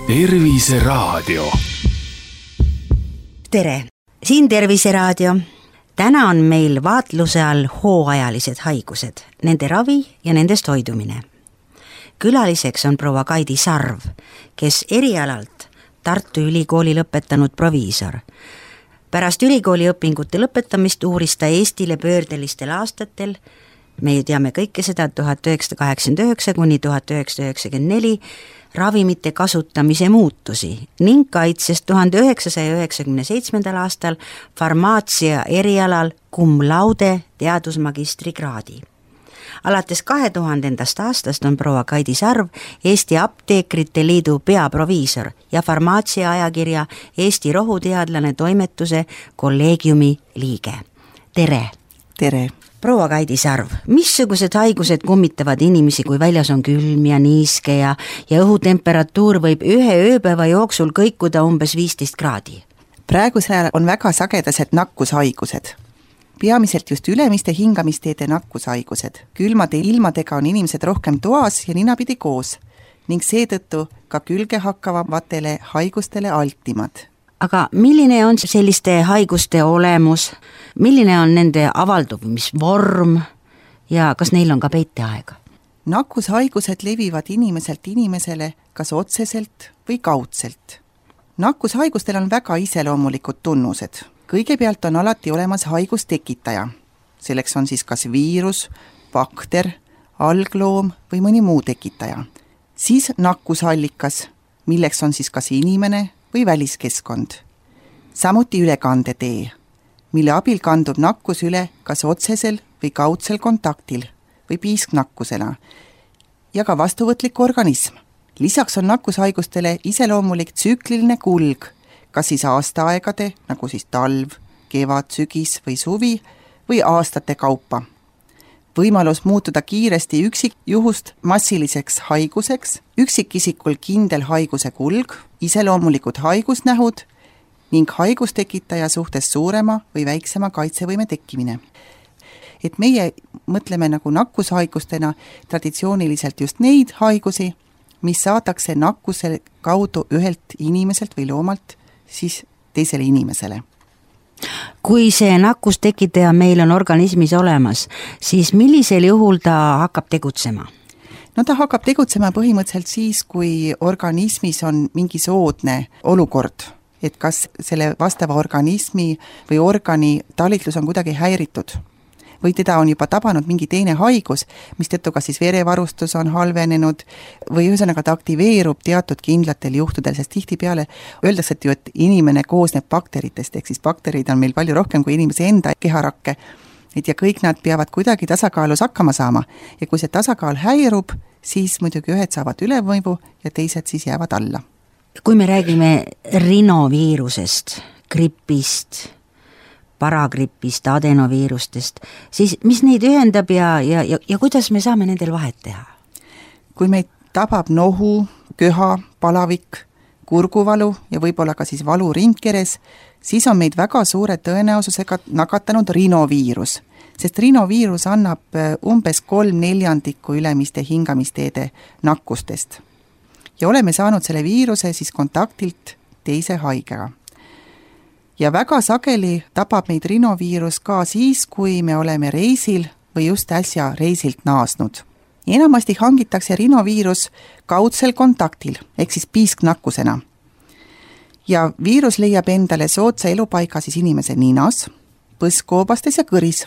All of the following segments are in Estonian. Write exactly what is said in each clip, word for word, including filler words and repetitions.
Terviseraadio. Tere, siin Terviseraadio. Täna on meil vaatluse all hooajalised haigused, nende ravi ja nendest hoidumine. Külaliseks on proua Kaidi Sarv, kes erialalt Tartu Ülikooli lõpetanud proviisor. Pärast ülikooli õpingute lõpetamist uuris ta Eestile pöördelistel aastatel, me ju teame kõike seda tuhat üheksasada kaheksakümmend üheksa kuni tuhat üheksasada üheksakümmend neli, ravimite kasutamise muutusi ning kaitses tuhande üheksasaja üheksakümne seitsmendal aastal farmaatsia erialal cum laude teadusmagistri kraadi. Alates kahe tuhandendast aastast on proua Kaidi Sarv Eesti Apteekrite Liidu peaproviisor ja farmaatsia ajakirja Eesti Rohuteadlane toimetuse kolleegiumi liige. Tere! Tere! Proua Kaidi Sarv, missugused haigused kummitavad inimesi, kui väljas on külm ja niiske ja, ja õhutemperatuur võib ühe ööpäeva jooksul kõikuda umbes viisteist kraadi? Praegusel on väga sagedased nakkushaigused. Peamiselt just ülemiste hingamisteede nakkushaigused. Külmade ilmadega on inimesed rohkem toas ja ninapidi koos ning seetõttu ka külge hakkavatele haigustele altimad. Aga milline on selliste haiguste olemus, milline on nende avaldumisvorm ja kas neil on ka peiteaega? Nakkushaigused levivad inimeselt inimesele kas otseselt või kaudselt. Nakkushaigustel on väga iseloomulikud tunnused. Kõigepealt on alati olemas haigustekitaja. Selleks on siis kas viirus, bakter, algloom või mõni muu tekitaja. Siis nakkusallikas, milleks on siis kas inimene või väliskeskkond. Samuti ülekandetee, mille abil kandub nakkus üle kas otsesel või kaudsel kontaktil või piisknakkusena ja ka vastuvõtlik organism. Lisaks on nakkushaigustele iseloomulik tsükliline kulg, kas siis aastaaegade, nagu siis talv, kevad, sügis või suvi või aastate kaupa. Võimalus muutuda kiiresti üksikjuhust massiliseks haiguseks, üksikisikul kindel haiguse kulg, iseloomulikud haigusnähud ning haigustekitaja suhtes suurema või väiksema kaitsevõime tekkimine. Et meie mõtleme nagu nakkushaigustena traditsiooniliselt just neid haigusi, mis saadakse nakkuse kaudu ühelt inimeselt või loomalt siis teisele inimesele. Kui see nakkustekitaja meil on organismis olemas, siis millisel juhul ta hakkab tegutsema? No ta hakkab tegutsema põhimõtteliselt siis, kui organismis on mingi soodne olukord, et kas selle vastava organismi või organi talitlus on kuidagi häiritud või teda on juba tabanud mingi teine haigus, mis tõttu kas siis verevarustus on halvenenud või ühesõnaga ta aktiveerub teatud kindlatel juhtudel, sest tihtipeale öeldakse, et ju, et inimene koosneb bakteritest, ehk siis bakterid on meil palju rohkem kui inimese enda keharakke, et ja kõik nad peavad kuidagi tasakaalus hakkama saama ja kui see tasakaal häirub, siis muidugi ühed saavad ülemõivu ja teised siis jäävad alla. Kui me räägime rinoviirusest, gripist, paragripist, adenoviirustest, siis mis neid ühendab ja, ja, ja, ja kuidas me saame nendel vahet teha? Kui meid tabab nohu, köha, palavik, kurguvalu ja võib-olla ka siis valu ringkeres, siis on meid väga suure tõenäosusega nakatanud rinoviirus, sest rinoviirus annab umbes kolm neljandikku ülemiste hingamisteede nakkustest. Ja oleme saanud selle viiruse siis kontaktilt teise haigega. Ja väga sageli tabab meid rinoviirus ka siis, kui me oleme reisil või just äsja reisilt naasnud. Enamasti hangitakse rinoviirus kaudsel kontaktil, ehk siis piisknakkusena. Ja viirus leiab endale soodsa elupaiga siis inimese ninas, põskkoobastes ja kõris.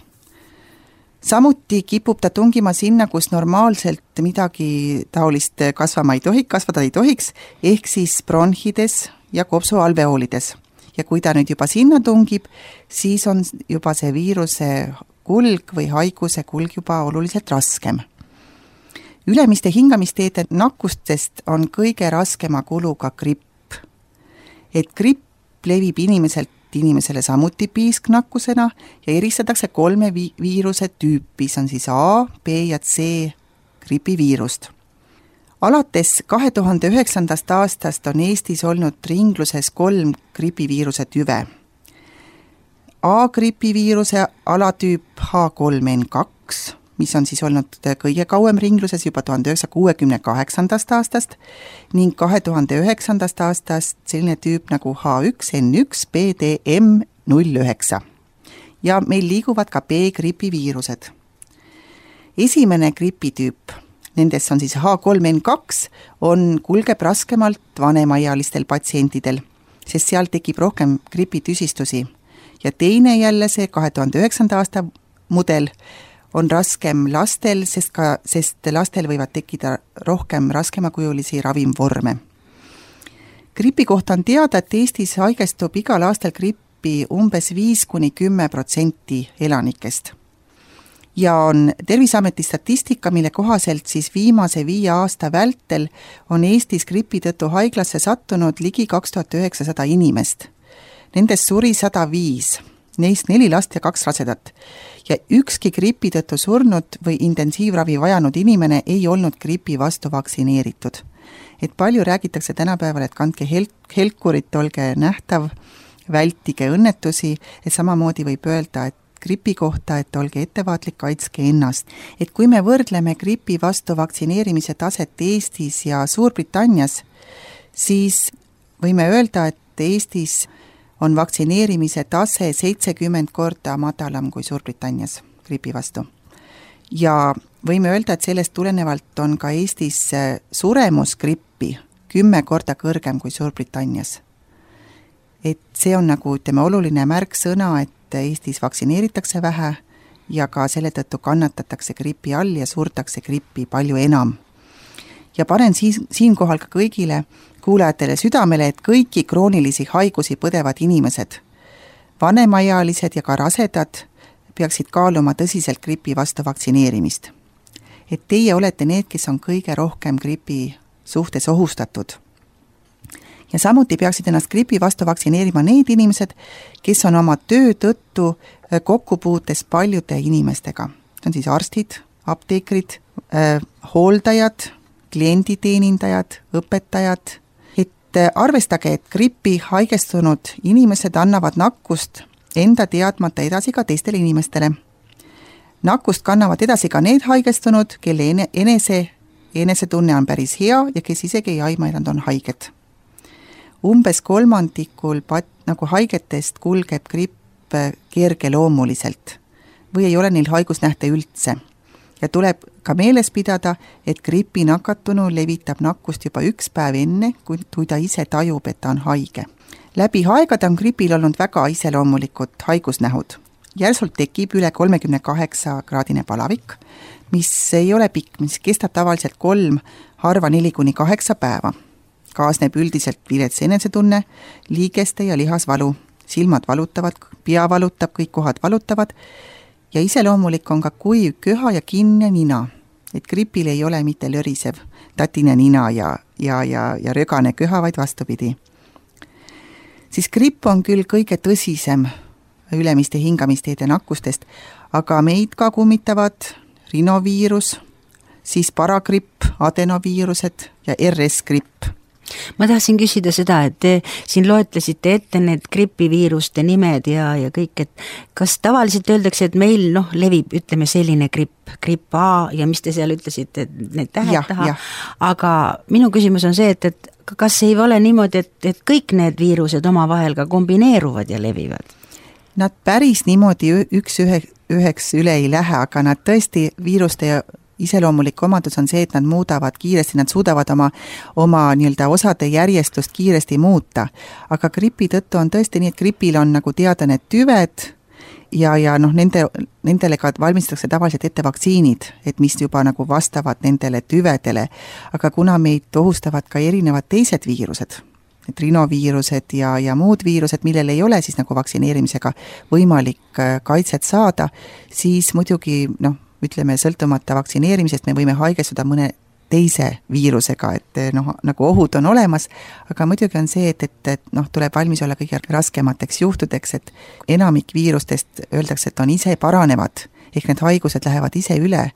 Samuti kipub ta tungima sinna, kus normaalselt midagi taolist kasvama ei tohiks, kasvada ei tohiks, ehk siis bronhides ja kopsualveoolides. Ja kui ta nüüd juba sinna tungib, siis on juba see viiruse kulg või haiguse kulg juba oluliselt raskem. Ülemiste hingamisteede nakkustest on kõige raskema kuluga gripp. Et gripp levib inimeselt inimesele samuti piisknakkusena ja eristatakse kolme vi- viiruse tüüpi, see on siis A, B ja C gripiviirust. Alates kahe tuhande üheksandast aastast on Eestis olnud ringluses kolm gripiviiruse tüve. A-gripiviiruse alatüüp H kolm N kaks, mis on siis olnud kõige kauem ringluses juba tuhande üheksasaja kuuekümne kaheksandast aastast ning kahe tuhande üheksandast aastast selline tüüp nagu H üks N üks B D M null üheksa. Ja meil liiguvad ka B-gripi viirused. Esimene gripitüüp, nendes on siis H kolm N kaks, on kulgeb raskemalt vanemaealistel patsientidel, sest seal tekib rohkem gripitüsistusi. Ja teine jälle see kahe tuhande üheksanda aasta mudel on raskem lastel, sest, ka, sest lastel võivad tekkida rohkem raskemakujulisi ravimvorme. Gripi kohta on teada, et Eestis haigestub igal aastal grippi umbes viis kuni kümme protsenti elanikest. Ja on Terviseameti statistika, mille kohaselt siis viimase viie aasta vältel on Eestis gripi tõttu haiglasse sattunud ligi kaks tuhat üheksasada inimest. Nendest suri sada viis, neist neli last ja kaks rasedat. Ja ükski gripi tõttu surnud või intensiivravi vajanud inimene ei olnud gripi vastu vaktsineeritud. Et palju räägitakse tänapäeval, et kandke hel- helkurit, olge nähtav, vältige õnnetusi, et samamoodi võib öelda, et gripi kohta, et olge ettevaatlik, kaitske ennast. Et kui me võrdleme gripi vastu vaktsineerimise taset Eestis ja Suurbritannias, siis võime öelda, et Eestis on vaktsineerimise tase seitsekümmend korda madalam kui Suurbritannias gripi vastu. Ja võime öelda, et sellest tulenevalt on ka Eestis suremus grippi kümme korda kõrgem kui Suurbritannias. Et see on nagu, ütleme, oluline märksõna, et Eestis vaktsineeritakse vähe ja ka selle tõttu kannatatakse gripi all ja surtakse grippi palju enam. Ja panen siis, siinkohal ka kõigile kuulajatele südamele, et kõiki kroonilisi haigusi põdevad inimesed, vanemaealised ja ka rasedad, peaksid kaaluma tõsiselt gripi vastu vaktsineerimist. Et teie olete need, kes on kõige rohkem gripi suhtes ohustatud. Ja samuti peaksid ennast gripi vastu vaktsineerima need inimesed, kes on oma töö tõttu kokkupuutes paljude inimestega. See on siis arstid, apteekrid, äh, hooldajad, klienditeenindajad, õpetajad. Et arvestage, et gripi haigestunud inimesed annavad nakkust enda teadmata edasi ka teistele inimestele. Nakkust kannavad edasi ka need haigestunud, kelle enese, enesetunne on päris hea ja kes isegi ei aima, et nad on haiged. Umbes kolmandikul pat, nagu haigetest kulgeb gripp kergeloomuliselt või ei ole neil haigusnähte üldse. Ja tuleb ka meeles pidada, et gripi nakatunu levitab nakkust juba üks päev enne, kui, kui ta ise tajub, et ta on haige. Läbi aegade on gripil olnud väga iseloomulikud haigusnähud. Järsult tekib üle kolmekümne kaheksa kraadine palavik, mis ei ole pikk, mis kestab tavaliselt kolm, harva neli kuni kaheksa päeva. Kaasneb üldiselt vilets enesetunne, liigeste ja lihasvalu, silmad valutavad, pea valutab, kõik kohad valutavad ja iseloomulik on ka kuiv köha ja kinne nina, et gripil ei ole mitte lörisev tatine nina ja, ja, ja, ja rögane köha, vaid vastupidi. Siis gripp on küll kõige tõsisem ülemiste hingamisteede nakkustest, aga meid ka kummitavad rinoviirus, siis paragripp, adenoviirused ja R S-gripp. Ma tahtsin küsida seda, et te siin loetlesite ette need gripiviiruste nimed ja, ja kõik, et kas tavaliselt öeldakse, et meil noh, levib, ütleme selline gripp, gripp A ja mis te seal ütlesite, et need tähed taha, aga minu küsimus on see, et, et kas ei ole niimoodi, et, et kõik need viirused omavahel ka kombineeruvad ja levivad? Nad päris niimoodi üks ühe, üheks üle ei lähe, aga nad tõesti viiruste ja iseloomulik omadus on see, et nad muudavad kiiresti, nad suudavad oma, oma nii-öelda osade järjestust kiiresti muuta. Aga gripi tõttu on tõesti nii, et gripil on nagu teada need tüved ja, ja noh, nende, nendele ka valmistatakse tavaliselt ette vaktsiinid, et mis juba nagu vastavad nendele tüvedele. Aga kuna meid ohustavad ka erinevad teised viirused, et rinoviirused ja, ja muud viirused, millel ei ole siis nagu vaktsineerimisega võimalik kaitset saada, siis muidugi noh, ütleme, sõltumata vaktsineerimisest me võime haigestuda mõne teise viirusega, et noh, nagu ohud on olemas, aga muidugi on see, et, et, et noh, tuleb valmis olla kõige raskemateks juhtudeks, et enamik viirustest öeldakse, et on ise paranevad, ehk need haigused lähevad ise üle,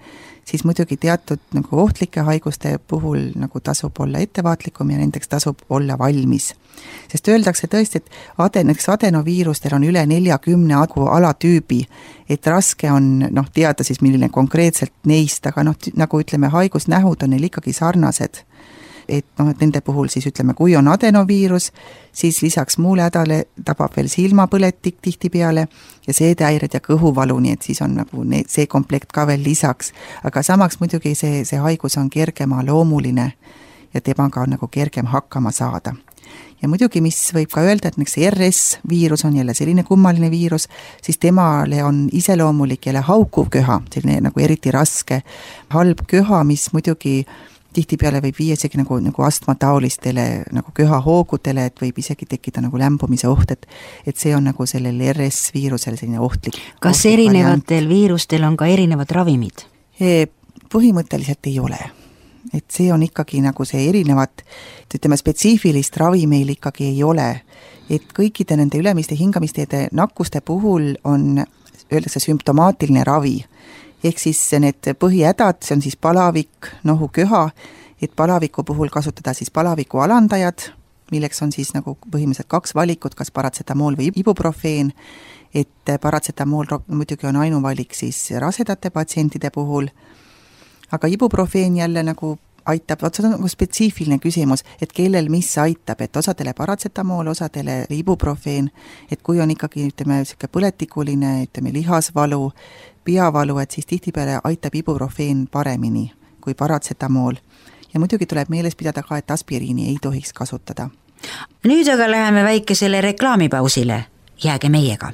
siis muidugi teatud nagu ohtlike haiguste puhul nagu tasub olla ettevaatlikum ja nendeks tasub olla valmis. Sest öeldakse tõesti, et adeneks adenoviirustel on üle neljakümne alatüübi, et raske on noh, teada siis, milline konkreetselt neist, aga noh, nagu ütleme, haigusnähud on neil ikkagi sarnased. Et noh, et nende puhul siis ütleme, kui on adenoviirus, siis lisaks muule hädale tabab veel silmapõletik tihtipeale ja seedehäired ja kõhuvalu, nii et siis on nagu see komplekt ka veel lisaks. Aga samaks muidugi see, see haigus on kergema loomuline ja temaga on nagu kergem hakkama saada. Ja muidugi, mis võib ka öelda, et see R S viirus on jälle selline kummaline viirus, siis temale on iseloomulik jälle haukuv köha, selline nagu eriti raske halb köha, mis muidugi tihtipeale võib viia isegi nagu, nagu astmataolistele nagu köhahoogudele, et võib isegi tekkida nagu lämbumise oht, et, et see on nagu sellel R S viirusel selline ohtlik. Kas ohtlik erinevatel variant. Viirustel on ka erinevad ravimid? Põhimõtteliselt ei ole. Et see on ikkagi nagu see erinevat, ütleme, spetsiifilist ravi meil ikkagi ei ole. Et kõikide nende ülemiste hingamisteede nakkuste puhul on, öeldakse, sümptomaatiline ravi. Ehk siis need põhihädad, see on siis palavik, nohu, köha, et palaviku puhul kasutada siis palaviku alandajad, milleks on siis nagu põhimõtteliselt kaks valikut, kas paratsetamool või ibuprofeen, et paratsetamool muidugi on ainuvalik siis rasedate patsientide puhul, aga ibuprofeen jälle nagu aitab, see on nagu spetsiifiline küsimus, et kellel mis aitab, et osadele paratsetamool, osadele ibuprofeen, et kui on ikkagi, ütleme, põletikuline, ütleme, lihasvalu, peavalu, et siis tihtipeale aitab ibuprofeen paremini kui paratsetamool. Ja muidugi tuleb meeles pidada ka, et aspiriini ei tohiks kasutada. Nüüd aga läheme väikesele reklaamipausile. Jääge meiega.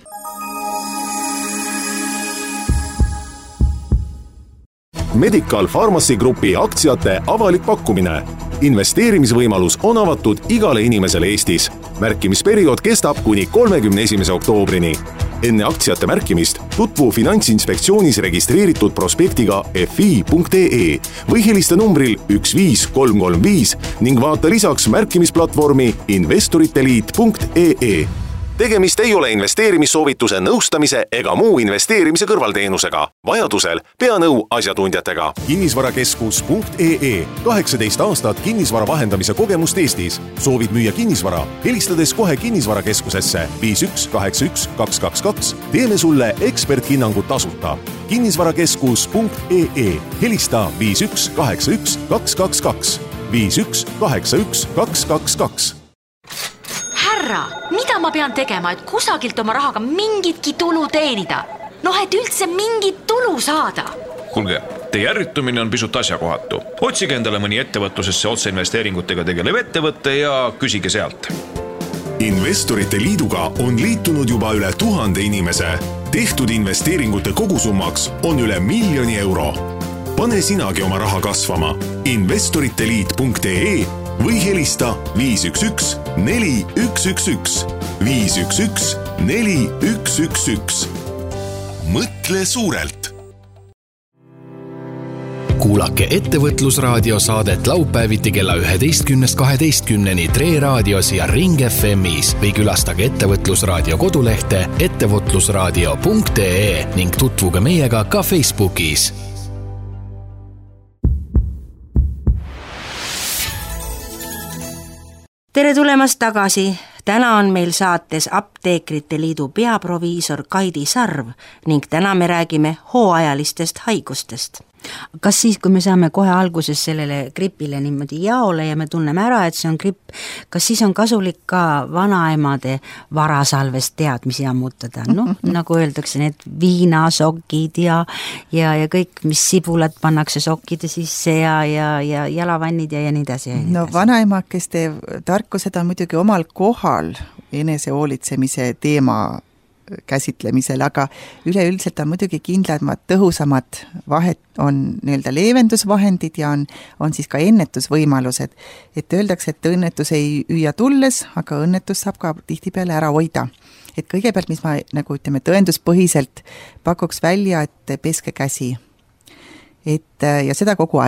Medical Pharmacy Grupi aktsiate avalik pakkumine. Investeerimisvõimalus on avatud igale inimesele Eestis. Märkimisperiood kestab kuni kolmekümne esimese oktoobrini. Enne aktsiate märkimist tutvu Finantsinspektsioonis registreeritud prospektiga f i punkt e e või helista numbril üks viis kolm kolm viis ning vaata lisaks märkimisplatvormi investoriteliit punkt e e. Tegemist ei ole investeerimissoovituse nõustamise ega muu investeerimise kõrvalteenusega. Vajadusel pea nõu asjatundjatega. kinnisvarakeskus punkt e e. kaheksateist aastat kinnisvara vahendamise kogemust Eestis. Soovid müüa kinnisvara? Helistades kohe kinnisvarakeskusesse viis üks kaheksa üks kaks kaks kaks. Teeme sulle eksperthinnangut tasuta. kinnisvarakeskus punkt e e. Helista viis üks kaheksa üks kaks kaks kaks. viis üks kaheksa üks kaks kaks kaks. Härra, mida ma pean tegema, et kusagilt oma rahaga mingitki tulu teenida? Noh, et üldse mingit tulu saada. Kuulge, teie ärritumine on pisut asjakohatu. Otsige endale mõni ettevõtlusesse otseinvesteeringutega tegelev ettevõtte ja küsige sealt. Investorite liiduga on liitunud juba üle tuhande inimese. Tehtud investeeringute kogusummaks on üle miljoni euro. Pane sinagi oma raha kasvama. investoriteliit punkt e e või helista viis üks üks neli üks üks üks. viis üks üks neli üks üks üks. Mõtle suurelt. Kuulake Ettevõtlusraadio saadet laupäeviti kella üheteistkümnest kaheteistkümneni Tre raadios ja Ring F M-is või külastage Ettevõtlusraadio kodulehte ettevõtlusraadio punkt e e ning tutvuge meiega ka Facebookis. Tere tulemast tagasi. Täna on meil saates Apteekrite Liidu peaproviisor Kaidi Sarv ning täna me räägime hooajalistest haigustest. Kas siis, kui me saame kohe alguses sellele gripile niimoodi jaole ja me tunneme ära, et see on gripp, kas siis on kasulik ka vanaemade varasalvest teadmisi ammutada? Noh, nagu öeldakse, need viinasokid ja, ja, ja kõik, mis sibulad pannakse sokkide sisse ja, ja, ja jalavannid ja, ja nii edasi. Ja nii no vanaemakeste tarkused on muidugi omal kohal enesehoolitsemise teema käsitlemisel, aga üleüldiselt on muidugi kindlamad, tõhusamad vahet on nii-öelda leevendusvahendid ja on, on siis ka ennetusvõimalused. Et öeldakse, et õnnetus ei hüüa tulles, aga õnnetus saab ka tihtipeale ära hoida. Et kõigepealt, mis ma nagu ütleme tõenduspõhiselt pakuks välja, et peske käsi. Et, ja seda kogu aeg.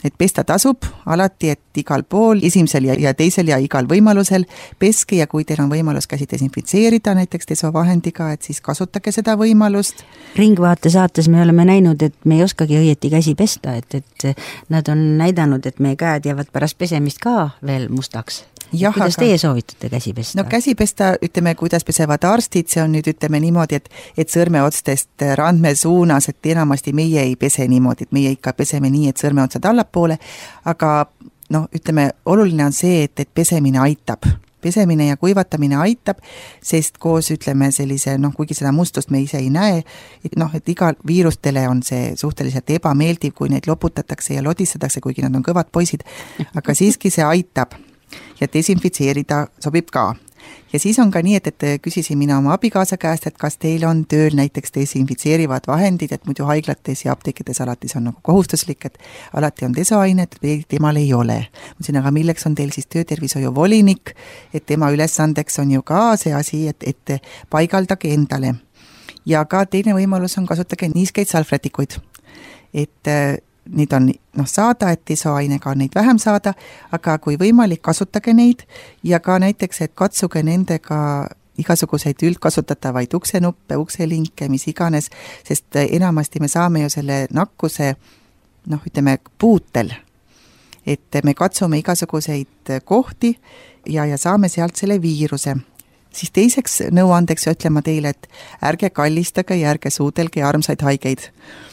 et pesta tasub alati, et igal pool, esimesel ja, ja teisel ja igal võimalusel peske ja kui teil on võimalus käsi desinfitseerida näiteks desovahendiga, et siis kasutage seda võimalust. Ringvaate saates me oleme näinud, et me ei oskagi õieti käsi pesta, et, et nad on näidanud, et meie käed jäävad pärast pesemist ka veel mustaks. Ja, kuidas aga... teie soovitate käsi pesta? No käsi pesta, ütleme, kuidas pesevad arstid, see on nüüd ütleme niimoodi, et, et sõrmeotstest randme suunas, et enamasti meie ei pese niimoodi, et meie ikka peseme nii, et sõrmeotsad allapoole, aga no ütleme, oluline on see, et, et pesemine aitab. Pesemine ja kuivatamine aitab, sest koos ütleme sellise, noh, kuigi seda mustust me ise ei näe, et noh, et igal viirustele on see suhteliselt ebameeldiv, kui neid loputatakse ja lodistatakse, kuigi nad on kõvad poisid, aga siiski see aitab. Ja desinfitseerida sobib ka. Ja siis on ka nii, et, et küsisin mina oma abikaasa käest, et kas teil on tööl näiteks desinfitseerivad vahendid, et muidu haiglates ja apteekides alati see on nagu kohustuslik, et alati on desoainet, et temal ei ole. Mõtlesin, aga milleks on teil siis töötervishoiu volinik, et tema ülesandeks on ju ka see asi, et, et paigaldage endale. Ja ka teine võimalus on kasutage niiskeid salvrätikuid, et neid on noh, saada, et desoainega on neid vähem saada, aga kui võimalik, kasutage neid ja ka näiteks, et katsuge nendega igasuguseid üldkasutatavaid uksenuppe, ukselinke, mis iganes, sest enamasti me saame ju selle nakkuse, noh, ütleme, puutel, et me katsume igasuguseid kohti ja, ja saame sealt selle viiruse. Siis teiseks nõuandeks ütlen ma teile, et ärge kallistage ja ärge suudelge armsaid haigeid.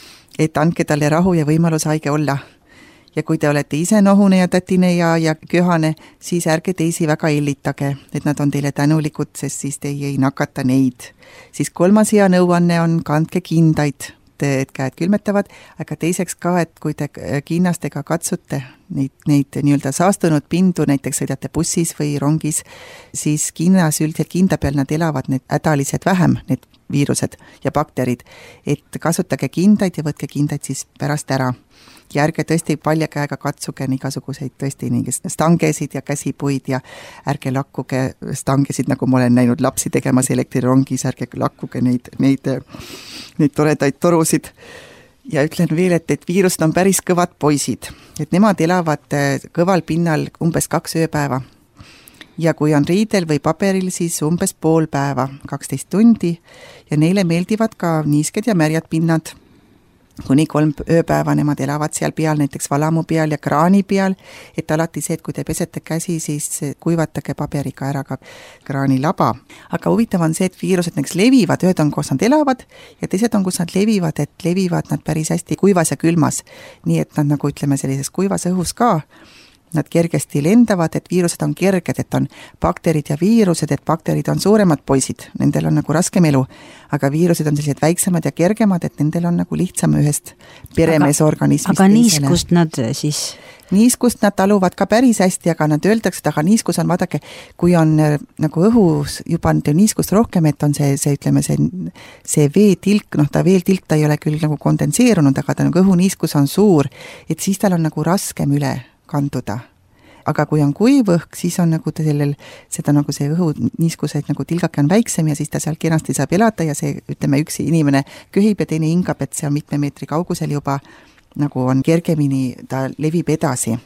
Et andke talle rahu ja võimalus haige olla. Ja kui te olete ise nohune ja tatine ja, ja köhane, siis ärge teisi väga illitage, et nad on teile tänulikud, sest siis teie ei nakata neid. Siis kolmas hea nõuanne on kandke kindaid, et käed külmetavad, aga teiseks ka, et kui te kinnastega katsute neid, neid nii-öelda saastunud pindu, näiteks sõidate bussis või rongis, siis kinnas üldiselt kinda peal nad elavad need hädalised vähem, need viirused ja bakterid, et kasutage kindaid ja võtke kindaid siis pärast ära. Ja ärge tõesti palja käega katsuge igasuguseid tõesti nii stangesid ja käsipuid ja ärge lakkuge stangesid, nagu ma olen näinud lapsi tegemas elektrirongis, ärge lakkuge neid, neid, neid toredaid torusid. Ja ütlen veel, et, et viirused on päris kõvad poisid, et nemad elavad kõval pinnal umbes kaks ööpäeva. Ja kui on riidel või paberil, siis umbes pool päeva, kaksteist tundi ja neile meeldivad ka niisked ja märjad pinnad. Kuni kolm ööpäeva nemad elavad seal peal, näiteks valamu peal ja kraani peal, et alati see, et kui te pesete käsi, siis kuivatage paberiga ära ka kraani laba. Aga huvitav on see, et viirused näiteks levivad, ühed on, kus nad elavad ja teised on, kus nad levivad, et levivad nad päris hästi kuivas ja külmas. Nii et nad nagu ütleme sellises kuivas õhus ka. Nad kergesti lendavad, et viirused on kerged, et on bakterid ja viirused, et bakterid on suuremad poisid, nendel on nagu raskem elu, aga viirused on sellised väiksemad ja kergemad, et nendel on nagu lihtsam ühest peremeesorganismist. Aga, aga niiskust nad siis? Niiskust nad taluvad ka päris hästi, aga nad öeldakse, aga niiskus on, vaadake, kui on nagu õhus juba niiskust rohkem, et on see, see ütleme, see, see veetilk, noh ta veetilk, ta ei ole küll nagu kondenseerunud, aga ta nagu õhuniiskus on suur, et siis tal on nagu raskem üle kanduda. Aga kui on kuiv õhk, siis on nagu sellel, seda nagu see õhu niiskuseid nagu tilgake on väiksem ja siis ta seal kenasti saab elada ja see, ütleme, üks inimene köhib ja teine hingab, et see on mitme meetri kaugusel juba nagu on kergemini, ta levib edasi.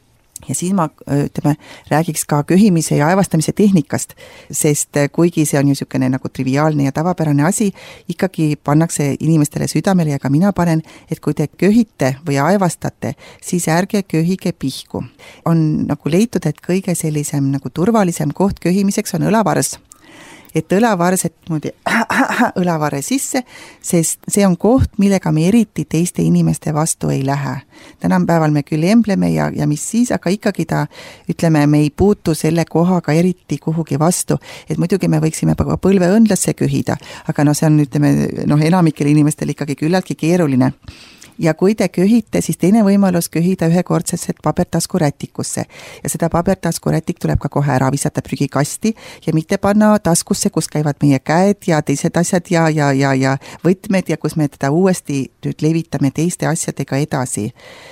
Ja siis ma, ütleme, räägiks ka köhimise ja aevastamise tehnikast, sest kuigi see on ju niisugune nagu triviaalne ja tavapärane asi, ikkagi pannakse inimestele südamele ja ka mina panen, et kui te köhite või aevastate, siis ärge köhige pihku. On nagu leitud, et kõige sellisem nagu turvalisem koht köhimiseks on õlavars. Et õlavars, et muudi õlavare sisse, sest see on koht, millega me eriti teiste inimeste vastu ei lähe. Tänanpäeval me küll embleme ja, ja mis siis, aga ikkagi ta, ütleme, me ei puutu selle kohaga eriti kuhugi vastu, et muidugi me võiksime põlve õndlasse köhida, aga no see on, ütleme, noh, enamikele inimestel ikkagi küllaltki keeruline. Ja kui te köhite, siis teine võimalus köhida ühekordsesse pabertaskurätikusse. Ja seda pabertaskurätik tuleb ka kohe ära visata prügikasti ja mitte panna taskusse, kus käivad meie käed ja teised asjad ja, ja, ja, ja võtmed ja kus me teda uuesti nüüd levitame teiste asjadega edasi.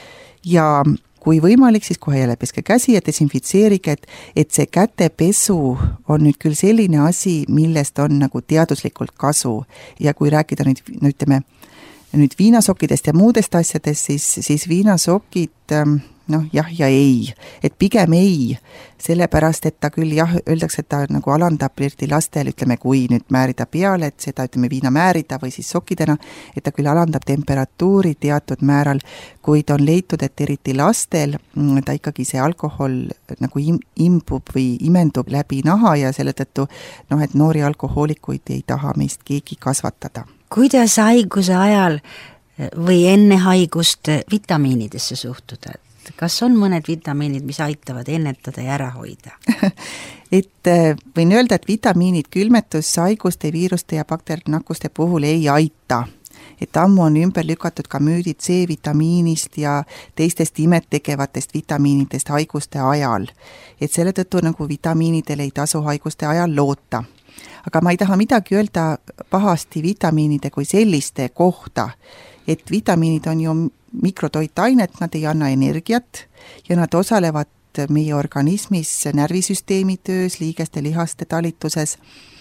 Ja kui võimalik, siis kohe jälle peske käsi ja desinfitseerige, et, et see kätepesu on nüüd küll selline asi, millest on nagu teaduslikult kasu. Ja kui rääkida nüüd, no ütleme, nüüd viinasokkidest ja muudest asjadest, siis, siis viinasokid noh, jah ja ei, et pigem ei, sellepärast, et ta küll jah, öeldakse, et ta nagu alandab eriti lastel, ütleme, kui nüüd määrida peale, et seda, ütleme, viina määrida või siis sokkidena, et ta küll alandab temperatuuri teatud määral, kuid on leitud, et eriti lastel ta ikkagi see alkohol nagu im, imbub või imendub läbi naha ja selle tõttu, noh, et noori alkohoolikuid ei taha meist keegi kasvatada. Kuidas haiguse ajal või enne haigust vitamiinidesse suhtuda? Kas on mõned vitamiinid, mis aitavad ennetada ja ära hoida? et võin öelda, et vitamiinid külmetus, haiguste, viiruste ja bakternakkuste puhul ei aita. Et ammu on ümber lükatud ka müüdid C-vitamiinist ja teistest imet tegevatest vitamiinidest haiguste ajal. Et selle tõttu nagu vitamiinidel ei tasu haiguste ajal loota. Aga ma ei taha midagi öelda pahasti vitamiinide kui selliste kohta, et vitamiinid on ju mikrotoitainet, nad ei anna energiat ja nad osalevad meie organismis närvisüsteemi töös, liigeste, lihaste talituses.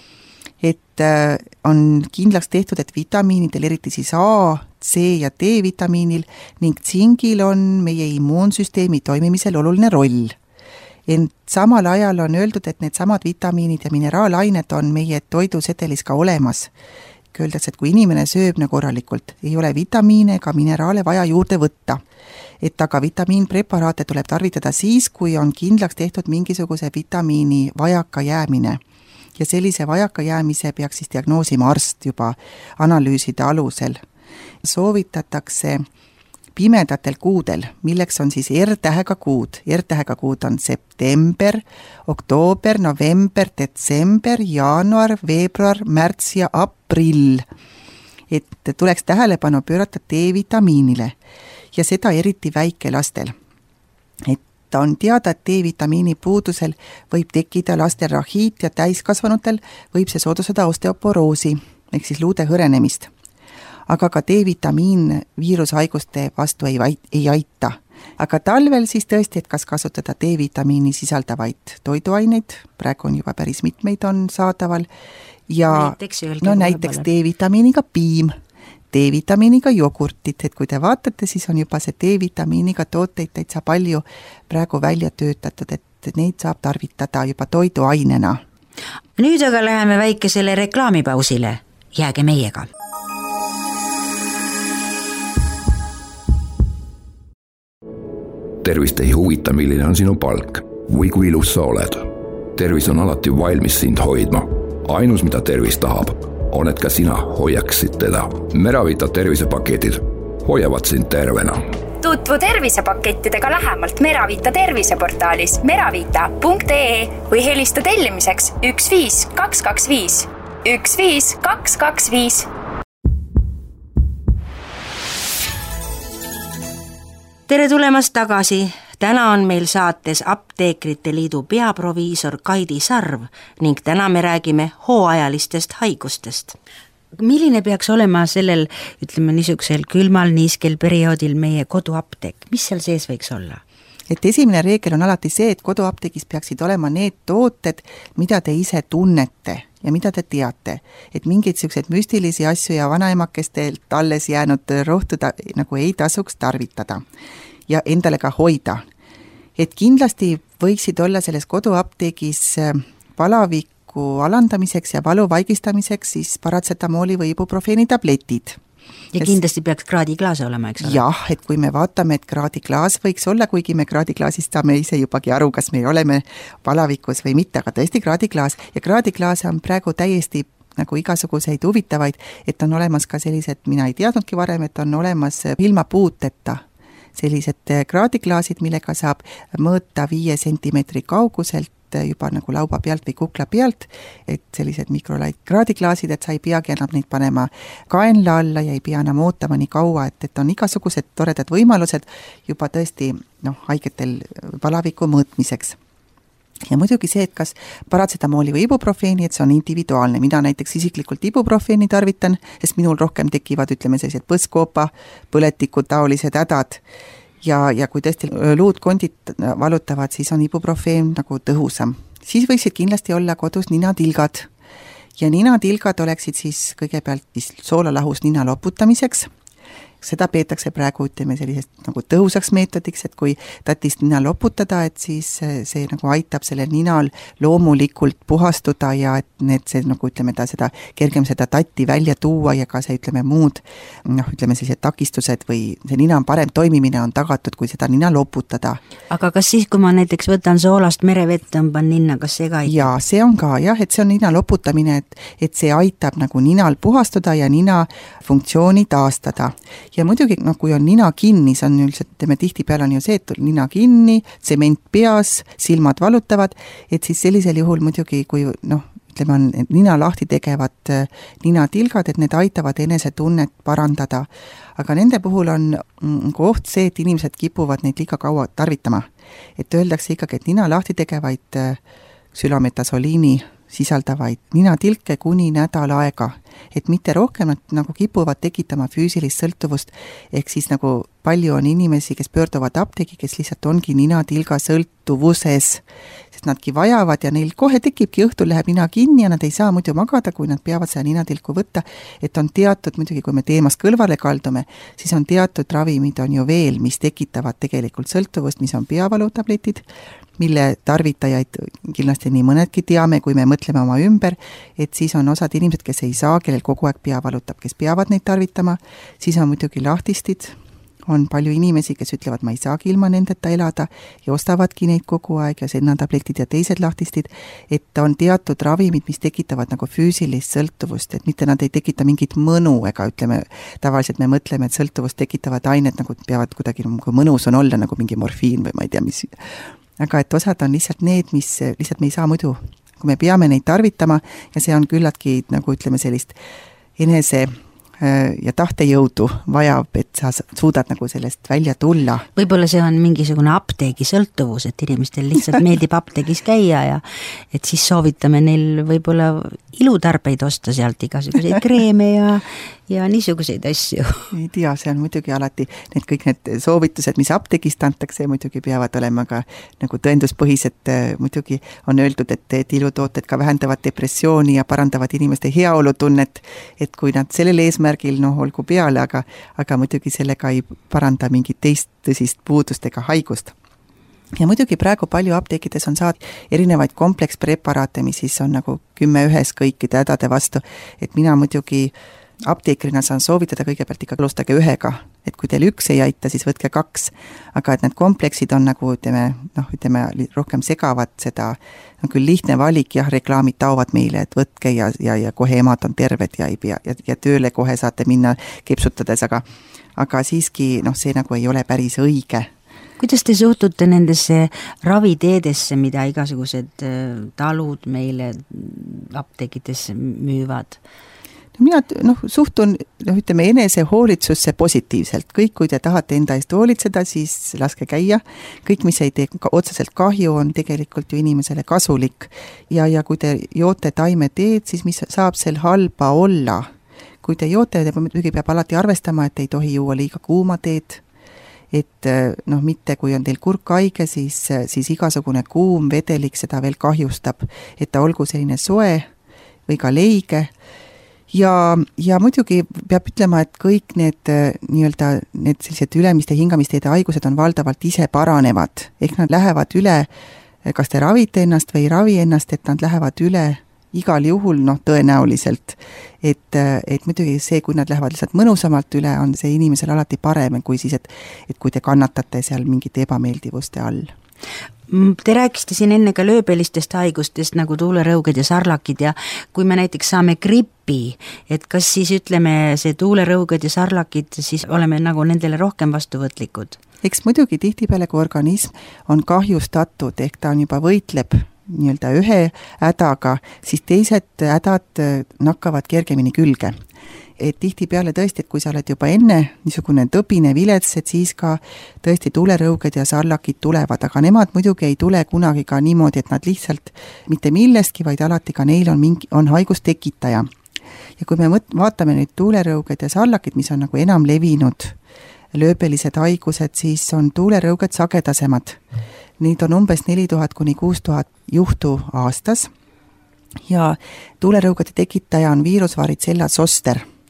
Et on kindlaks tehtud, et vitamiinidel, eriti siis A, C ja D vitamiinil ning tsingil on meie immuunsüsteemi toimimisel oluline roll. Ent samal ajal on öeldud, et need samad vitamiinid ja mineraalained on meie toidusedelis ka olemas. Öeldakse, et kui inimene sööb nagu korralikult, ei ole vitamiine ega mineraale vaja juurde võtta. Et aga vitamiinpreparaate tuleb tarvitada siis, kui on kindlaks tehtud mingisuguse vitamiini vajaka jäämine. Ja sellise vajaka jäämise peaks siis diagnoosima arst juba analüüside alusel. Soovitatakse pimedatel kuudel, milleks on siis R-tähega kuud. R-tähega kuud on september, oktoober, november, detsember, jaanuar, veebruar, märts ja aprill. Et tuleks tähelepanu pöörata D-vitamiinile ja seda eriti väikelastel. Et on teada, et D-vitamiini puudusel võib tekkida lastel rahiit ja täiskasvanutel võib see soodustada osteoporoosi, ehk siis luude hõrenemist. Aga ka D-vitamiin viirushaiguste vastu ei, ei aita. Aga talvel siis tõesti, et kas kasutada D-vitamiini sisaldavaid toiduaineid, praegu on juba päris mitmeid on saadaval, ja näiteks, no, näiteks D-vitamiiniga piim, D-vitamiiniga jogurtit, et kui te vaatate, siis on juba see D-vitamiiniga tooteid täitsa palju praegu välja töötatud, et neid saab tarvitada juba toiduainena. Nüüd aga läheme väikesele reklaamipausile, jääge meiega. Tervist ei huvita, milline on sinu palk või kui ilus sa oled. Tervis on alati valmis sind hoidma. Ainus, mida tervis tahab, on, et ka sina hoiaksid teda. Meravita tervisepaketid hoiavad sind tervena. Tutvu tervisepakettidega lähemalt Meravita terviseportaalis meravita punkt ee või helista tellimiseks üks viis kaks kaks viis. üks viis kaks kaks viis. Tere tulemast tagasi. Täna on meil saates Apteekrite Liidu peaproviisor Kaidi Sarv ning täna me räägime hooajalistest haigustest. Milline peaks olema sellel, ütleme niisugusel külmal, niiskel perioodil meie koduapteek? Mis seal sees võiks olla? Et esimene reegel on alati see, et koduapteegis peaksid olema need tooted, mida te ise tunnete ja mida te teate. Et mingeid sellised müstilisi asju ja vanaemakestelt alles jäänud rohtuda nagu ei tasuks tarvitada ja endale ka hoida. Et kindlasti võiksid olla selles koduapteegis palaviku alandamiseks ja valu vaigistamiseks siis paratsetamooli või ibuprofeeni tabletid. Ja kindlasti peaks kraadiklaas olema, eks ole? Jah, et kui me vaatame, et kraadiklaas võiks olla, kuigi me kraadiklaasist saame ise jubagi aru, kas me oleme palavikus või mitte, aga tõesti kraadiklaas. Ja kraadiklaas on praegu täiesti nagu igasuguseid huvitavaid, et on olemas ka sellised, mina ei teadnudki varem, et on olemas ilma puuteta sellised kraadiklaasid, millega saab mõõta viie sentimeetri kauguselt juba nagu lauba pealt või kukla pealt, et sellised mikrolaid kraadiklaasid, et sa ei peagi enam neid panema kaenla alla ja ei pea enam ootama nii kaua, et, et on igasugused toredad võimalused juba tõesti noh, haigetel palaviku mõõtmiseks. Ja muidugi see, et kas paratsetamooli või ibuprofeeni, et see on individuaalne. Mina näiteks isiklikult ibuprofeeni tarvitan, sest minul rohkem tekivad, ütleme sellised põskoopa, põletikud, taolised hädad. Ja, ja kui tõesti luud kondid valutavad, siis on ibuprofeen nagu tõhusam. Siis võiksid kindlasti olla kodus ninatilgad. Ja ninatilgad oleksid siis kõigepealt siis soolalahus nina loputamiseks. seda peetakse praegu, ütleme, sellisest nagu tõhusaks meetodiks, et kui tatist nina loputada, et siis see nagu aitab sellel ninal loomulikult puhastuda ja et need see nagu ütleme, ta seda kergem seda tatti välja tuua ja ka see ütleme muud noh, ütleme sellised takistused või see nina on parem toimimine on tagatud, kui seda nina loputada. Aga kas siis, kui ma näiteks võtan soolast merevett, tõmban ninna, kas see ka aitab? Jaa, see on ka jah, et see on nina loputamine, et, et see aitab nagu ninal puhastuda ja nina funktsiooni taastada. Ja muidugi, no kui on nina kinni, see on üldiselt, teeme tihtipeale on ju see, et nina kinni, tsement peas, silmad valutavad, et siis sellisel juhul muidugi, kui noh, ütleme on nina lahti tegevad ninatilgad, et need aitavad enesetunnet parandada. Aga nende puhul on koht see, et inimesed kipuvad neid liiga kaua tarvitama. Et öeldakse ikkagi, et nina lahti tegevaid sülometasoliini sisaldavaid ninatilke kuni nädal aega, et mitte rohkem nad nagu kipuvad tekitama füüsilist sõltuvust, ehk siis nagu palju on inimesi, kes pöörduvad apteegi, kes lihtsalt ongi ninatilga sõltuvuses, sest nadki vajavad ja neil kohe tekibki, õhtul läheb nina kinni ja nad ei saa muidu magada, kui nad peavad seda ninatilku võtta, et on teatud, muidugi kui me teemast kõrvale kaldume, siis on teatud ravimid on ju veel, mis tekitavad tegelikult sõltuvust, mis on peavalutabletid, mille tarvitajaid kindlasti nii mõnedki teame, kui me mõtleme oma ümber, et siis on osad inimesed, kes ei saa, kellel kogu aeg pea valutab, kes peavad neid tarvitama, siis on muidugi lahtistid, on palju inimesi, kes ütlevad, ma ei saagi ilma nendeta elada ja ostavadki neid kogu aeg ja sennatabletid ja teised lahtistid, et on teatud ravimid, mis tekitavad nagu füüsilist sõltuvust, et mitte nad ei tekita mingit mõnu, ega ütleme, tavaliselt me mõtleme, et sõltuvust tekitavad ained nagu peavad kuidagi nagu mõnus on olla, nagu mingi morfiin või ma ei tea, mis, aga et osad on lihtsalt need, mis lihtsalt me ei saa muidu, kui me peame neid tarvitama ja see on küllaltki nagu ütleme sellist enese ja tahtejõudu vajab, et sa suudad nagu sellest välja tulla. Võib-olla see on mingisugune apteegi sõltuvus, et inimestel lihtsalt meeldib apteegis käia ja et siis soovitame neil võib-olla ilutarbeid osta sealt igasuguseid kreeme ja, ja niisuguseid asju. Ei tea, see on muidugi alati, need kõik need soovitused, mis apteegist antakse, muidugi peavad olema ka nagu tõenduspõhised, muidugi on öeldud, et, et ilutooted ka vähendavad depressiooni ja parandavad inimeste heaolutunnet, et kui nad sellel eesmärgil, noh, olgu peale, aga, aga muidugi sellega ei paranda mingit teist tõsist puudust ega haigust. Ja muidugi praegu palju apteekides on saad erinevaid komplekspreparaate, mis siis on nagu kümme ühes kõikide hädade vastu, et mina muidugi apteekrina saan soovitada kõigepealt ikka alustage ühega, et kui teil üks ei aita, siis võtke kaks, aga et need kompleksid on nagu, ütleme, noh, ütleme, rohkem segavad seda, on küll lihtne valik, jah, reklaamid taovad meile, et võtke ja, ja, ja kohe emad on terved ja ei pea, ja, ja tööle kohe saate minna kepsutades, aga, aga siiski, noh, see nagu ei ole päris õige. Kuidas te suhtute nendesse raviteedesse, mida igasugused talud meile apteekides müüvad? No mina noh, suhtun noh, ütleme, enese hoolitsusse positiivselt. Kõik, kui te tahate enda eest hoolitseda, siis laske käia. Kõik, mis ei tee otseselt kahju, on tegelikult ju inimesele kasulik. Ja, ja kui te joote taimeteed, siis mis saab seal halba olla? Kui te joote, te muidugi peab alati arvestama, et ei tohi juua liiga kuuma teed. Et noh, mitte kui on teil kurk haige, siis, siis igasugune kuum vedelik seda veel kahjustab, et ta olgu selline soe või ka leige. Ja, ja muidugi peab ütlema, et kõik need nii-öelda need sellised ülemiste hingamisteede haigused on valdavalt ise paranevad. Ehk nad lähevad üle, kas te ravite ennast või ei ravi ennast, et nad lähevad üle igal juhul, noh, tõenäoliselt. Et, et muidugi see, kui nad lähevad lihtsalt mõnusamalt üle, on see inimesel alati parem, kui siis, et, et kui te kannatate seal mingite ebameeldivuste all. Te rääkisite siin enne ka lööbelistest haigustest nagu tuulerõuged ja sarlakid ja kui me näiteks saame gripi, et kas siis ütleme see tuulerõuged ja sarlakid, siis oleme nagu nendele rohkem vastuvõtlikud? Eks muidugi tihtipeale, kui organism on kahjustatud, ehk ta on juba võitleb nii-öelda ühe hädaga, siis teised hädad nakkavad kergemini külge. Et tihtipeale tõesti, et kui sa oled juba enne niisugune tõbine vilets, et siis ka tõesti tuulerõuged ja sarlakid tulevad, aga nemad muidugi ei tule kunagi ka niimoodi, et nad lihtsalt mitte millestki, vaid alati ka neil on mingi, on haigustekitaja. Ja kui me mõt, vaatame nüüd tuulerõuged ja sarlakid, mis on nagu enam levinud lööbelised haigused, siis on tuulerõuged sagedasemad. Neid on umbes neli tuhat kuni kuus tuhat juhtu aastas ja tuulerõugade tekitaja on viirusvaritsella zoster.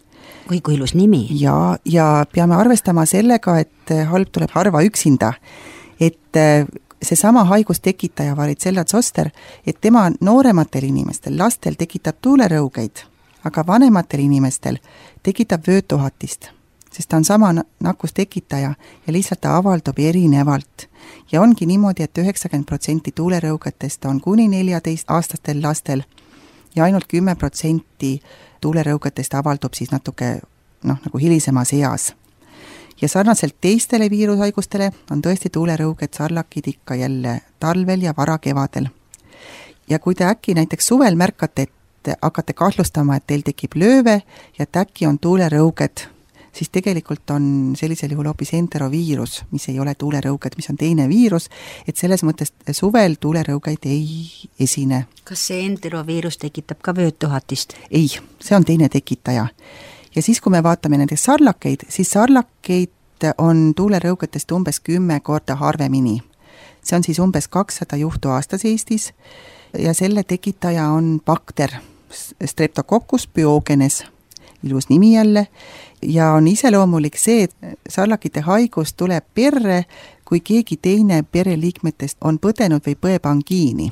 oi, kui ilus nimi. Ja, ja peame arvestama sellega, et halb tuleb harva üksinda. Et see sama haigustekitaja Varicella zoster, et tema noorematel inimestel, lastel tekitab tuulerõugeid, aga vanematel inimestel tekitab vöötuhatist, sest ta on sama nakkustekitaja ja lihtsalt ta avaldub erinevalt. Ja ongi niimoodi, et üheksakümmend protsenti tuulerõugetest on kuni neljateist aastastel lastel ja ainult kümme protsenti tuulerõugetest avaldub siis natuke noh, nagu hilisemas eas. Ja sarnaselt teistele viirushaigustele on tõesti tuulerõuged sarlakid ikka jälle talvel ja varakevadel. Ja kui te äkki näiteks suvel märkate, et hakkate kahtlustama, et teil tekib lööve ja et äkki on tuulerõuged, siis tegelikult on sellisel juhul hoopis enteroviirus, mis ei ole tuulerõuged, mis on teine viirus, et selles mõttes suvel tuulerõugeid ei esine. Kas see enteroviirus tekitab ka vöötuhatist? Ei, see on teine tekitaja. Ja siis, kui me vaatame näiteks sarlakeid, siis sarlakeid on tuulerõugetest umbes kümme korda harvemini. See on siis umbes kakssada juhtu aastas Eestis ja selle tekitaja on bakter, Streptococcus pyogenes, ilus nimi jälle, ja on iseloomulik see, et sarlakite haigus tuleb perre, kui keegi teine pereliikmetest on põdenud või põeb angiini.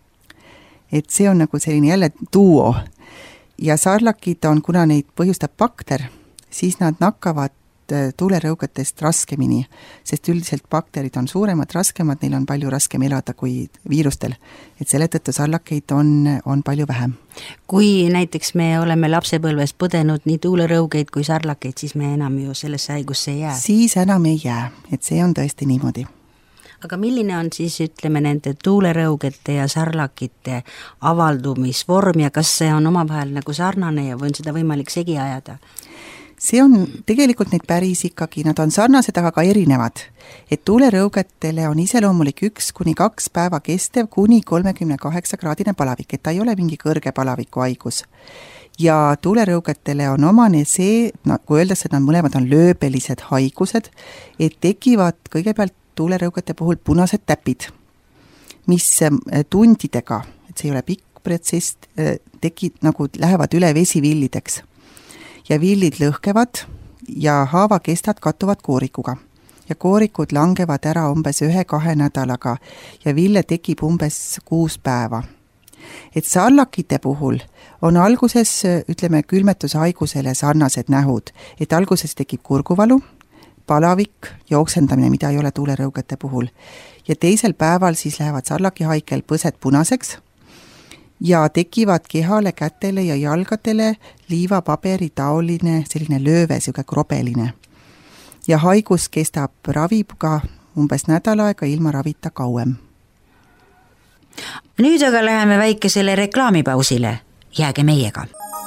Et see on nagu selline jälle duo. Ja sarlakid on, kuna neid põhjustab bakter, siis nad nakkavad tuulerõugetest raskemini, sest üldiselt bakterid on suuremad, raskemad, neil on palju raskem elada kui viirustel. Et selle tõttu sarlakeid on, on palju vähem. Kui näiteks me oleme lapsepõlves põdenud nii tuulerõugeid kui sarlakeid, siis me enam ju sellesse haigusse ei jää. Siis enam ei jää, et see on tõesti niimoodi. Aga milline on siis, ütleme, nende tuulerõugete ja sarlakite avaldumisvorm ja kas see on omavahel nagu sarnane ja või on seda võimalik segi ajada? See on tegelikult neid päris ikkagi, nad on sarnased, aga ka erinevad. Et tuulerõugetele on iseloomulik üks kuni kaks päeva kestev kuni kolmekümne kaheksa kraadine palavik, et ta ei ole mingi kõrge palaviku haigus. Ja tuulerõugetele on omane see, no, kui öeldakse, et nad mõlemad on lööbelised haigused, et tekivad kõigepealt tuulerõugete puhul punased täpid, mis tundidega, et see ei ole pikk protsess, tekid, nagu lähevad üle vesivillideks. Ja villid lõhkevad ja haavakestad kattuvad koorikuga. Ja koorikud langevad ära umbes ühe-kahe nädalaga ja ville tekib umbes kuus päeva. Et sarlakite puhul on alguses, ütleme, külmetushaigusele sarnased nähud, et alguses tekib kurguvalu, palavik ja oksendamine, mida ei ole tuulerõugete puhul. Ja teisel päeval siis lähevad sarlakihaigel põsed punaseks ja tekivad kehale, kätele ja jalgadele liivapaberi taoline selline lööve, selline krobeline. Ja haigus kestab raviga umbes nädal aega ilma ravita kauem. Nüüd aga läheme väikesele reklaamipausile. Jääge meiega.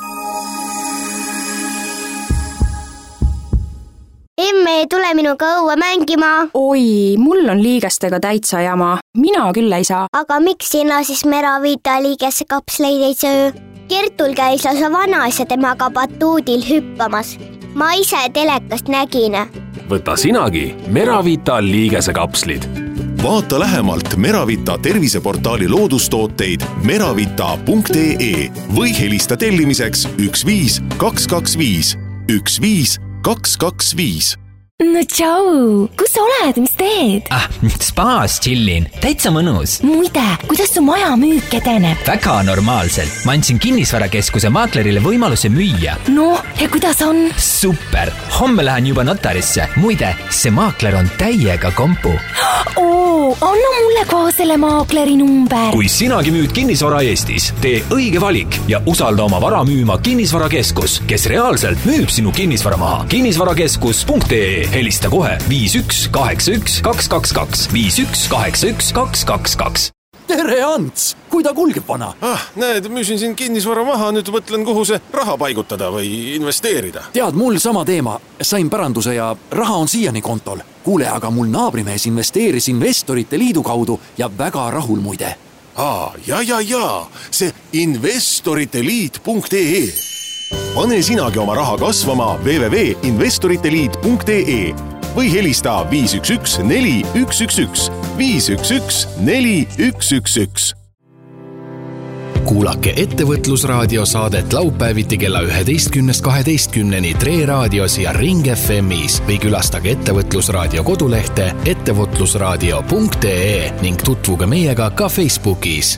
Emme ei tule minuga õue mängima. Oi, mul on liigestega täitsa jama. Mina küll ei saa. Aga miks sina siis Meravita liigesse kapsleid ei söö? Kertul käis lausa vanaisa temaga batuudil hüppamas. Ma ise telekast nägin. Võta sinagi Meravita liigese kapslid. Vaata lähemalt Meravita terviseportaali loodustooteid meravita punkt ee või helista tellimiseks üks viis kaks kaks viis üks viis kaks kaks viis. No tšau, kus sa oled, mis teed? Ah, spaas chillin, täitsa mõnus. Muide, kuidas su maja müük edeneb? Väga normaalselt. Ma andsin kinnisvarakeskuse maaklerile võimaluse müüa. No, ja kuidas on? Super, homme lähen juba notarisse. Muide, see maakler on täiega kompu. Oo, anna mulle kohe selle maakleri number. Kui sinagi müüd kinnisvara Eestis, tee õige valik ja usalda oma vara müüma kinnisvarakeskus, kes reaalselt müüb sinu kinnisvara maha. kinnisvarakeskus punkt ee. Helista kohe viis üks kaheksa üks kaks kaks kaks viis üks kaheksa üks kaks kaks kaks. Tere Ants, kui ta kulgeb vana? Ah, näed, müüsin siin kinnisvara maha, nüüd mõtlen, kuhu see raha paigutada või investeerida. Tead, mul sama teema. Sain päranduse ja raha on siiani kontol. Kuule, aga mul naabrimees investeeris Investorite Liidu kaudu ja väga rahul muide. Aa, ja, ja, ja, see investorite liit punkt ee. Pane sinagi oma raha kasvama w w w punkt investorite liit punkt ee või helista viis üks üks neli üks üks üks viis üks üks neli üks üks üks. kuulake Ettevõtlusraadio saadet laupäeviti kella üheteistkümnest kaheteistkümneni Tre raadios ja Ring F M-is või külastage Ettevõtlusraadio kodulehte ettevõtlusraadio punkt ee ning tutvuge meiega ka Facebookis.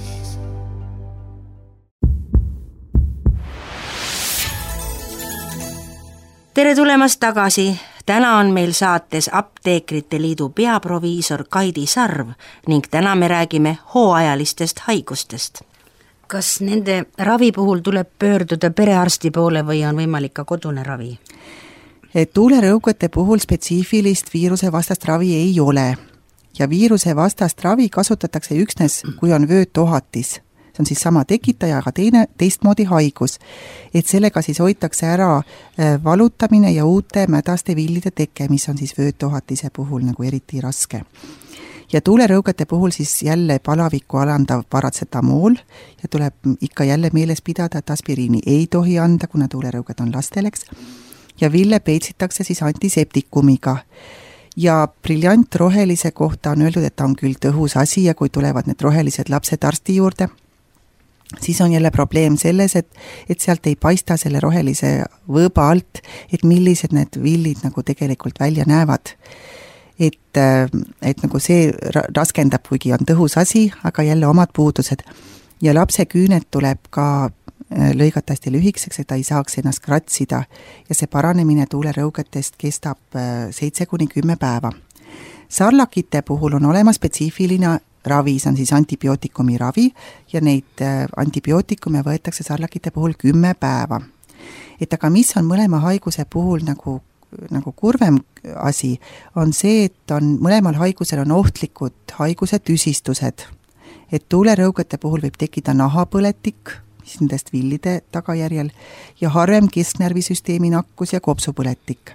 Tere tulemast tagasi! Täna on meil saates Apteekrite Liidu peaproviisor Kaidi Sarv ning täna me räägime hooajalistest haigustest. Kas nende ravi puhul tuleb pöörduda perearsti poole või on võimalik ka kodune ravi? Tuulerõugete puhul spetsiifilist viiruse vastast ravi ei ole ja viiruse vastast ravi kasutatakse üksnes, kui on vöötohatis. See on siis sama tekitaja, aga teine, teistmoodi haigus. Et sellega siis hoitakse ära valutamine ja uute mädaste villide teke, mis on siis vöötohatise puhul nagu eriti raske. Ja tuulerõugete puhul siis jälle palavikku alandav paratsetamool ja tuleb ikka jälle meeles pidada, et aspiriini ei tohi anda, kuna tuulerõuged on lasteleks. Ja ville peitsitakse siis antiseptikumiga. Ja briljant rohelise kohta on öeldud, et ta on küll tõhus asi ja kui tulevad need rohelised lapsed arsti juurde, siis on jälle probleem selles, et, et sealt ei paista selle rohelise võõba alt, et millised need villid nagu tegelikult välja näevad. Et, et nagu see raskendab, kuigi on tõhus asi, aga jälle omad puudused. Ja lapse küünet tuleb ka lõigata hästi lühikeseks, et ta ei saaks ennast kratsida ja see paranemine tuulerõugetest kestab seitse kuni kümme päeva. Sarlakite puhul on olema spetsiifiline ravi, see on siis antibiootikumi ravi ja neid antibiootikume võetakse sarlakite puhul kümme päeva. Et aga mis on mõlema haiguse puhul nagu, nagu kurvem asi, on see, et on, mõlemal haigusel on ohtlikud haiguse tüsistused. Et tuulerõugete puhul võib tekkida nahapõletik, mis nendest villide tagajärjel, ja harvem kesknärvisüsteemi nakkus ja kopsupõletik.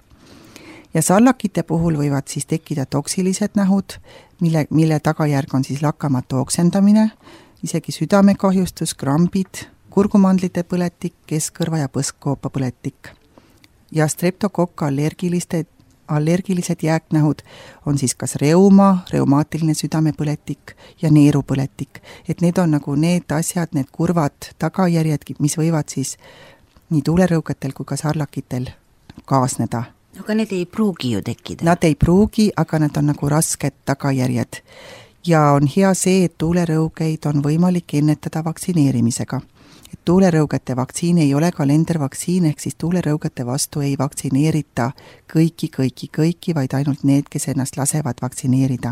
Ja sarlakite puhul võivad siis tekkida toksilised nähud, mille, mille tagajärg on siis lakkamatu oksendamine, isegi südamekahjustus, krambid, kurgumandlite põletik, keskkõrva ja põskkoopa põletik. Ja streptokokka allergiliste, allergilised jääknähud on siis kas reuma, reumaatiline südamepõletik ja neerupõletik. Et need on nagu need asjad, need kurvad tagajärjed, mis võivad siis nii tuulerõugetel kui ka sarlakitel kaasneda. Aga need ei pruugi ju tekkida. Nad ei pruugi, aga nad on nagu rasked tagajärjed. Ja on hea see, et tuulerõugeid on võimalik ennetada vaktsineerimisega. Et tuulerõugete vaktsiin ei ole kalendervaktsiin, ehk siis tuulerõugete vastu ei vaktsineerita kõiki, kõiki, kõiki, vaid ainult need, kes ennast lasevad vaktsineerida.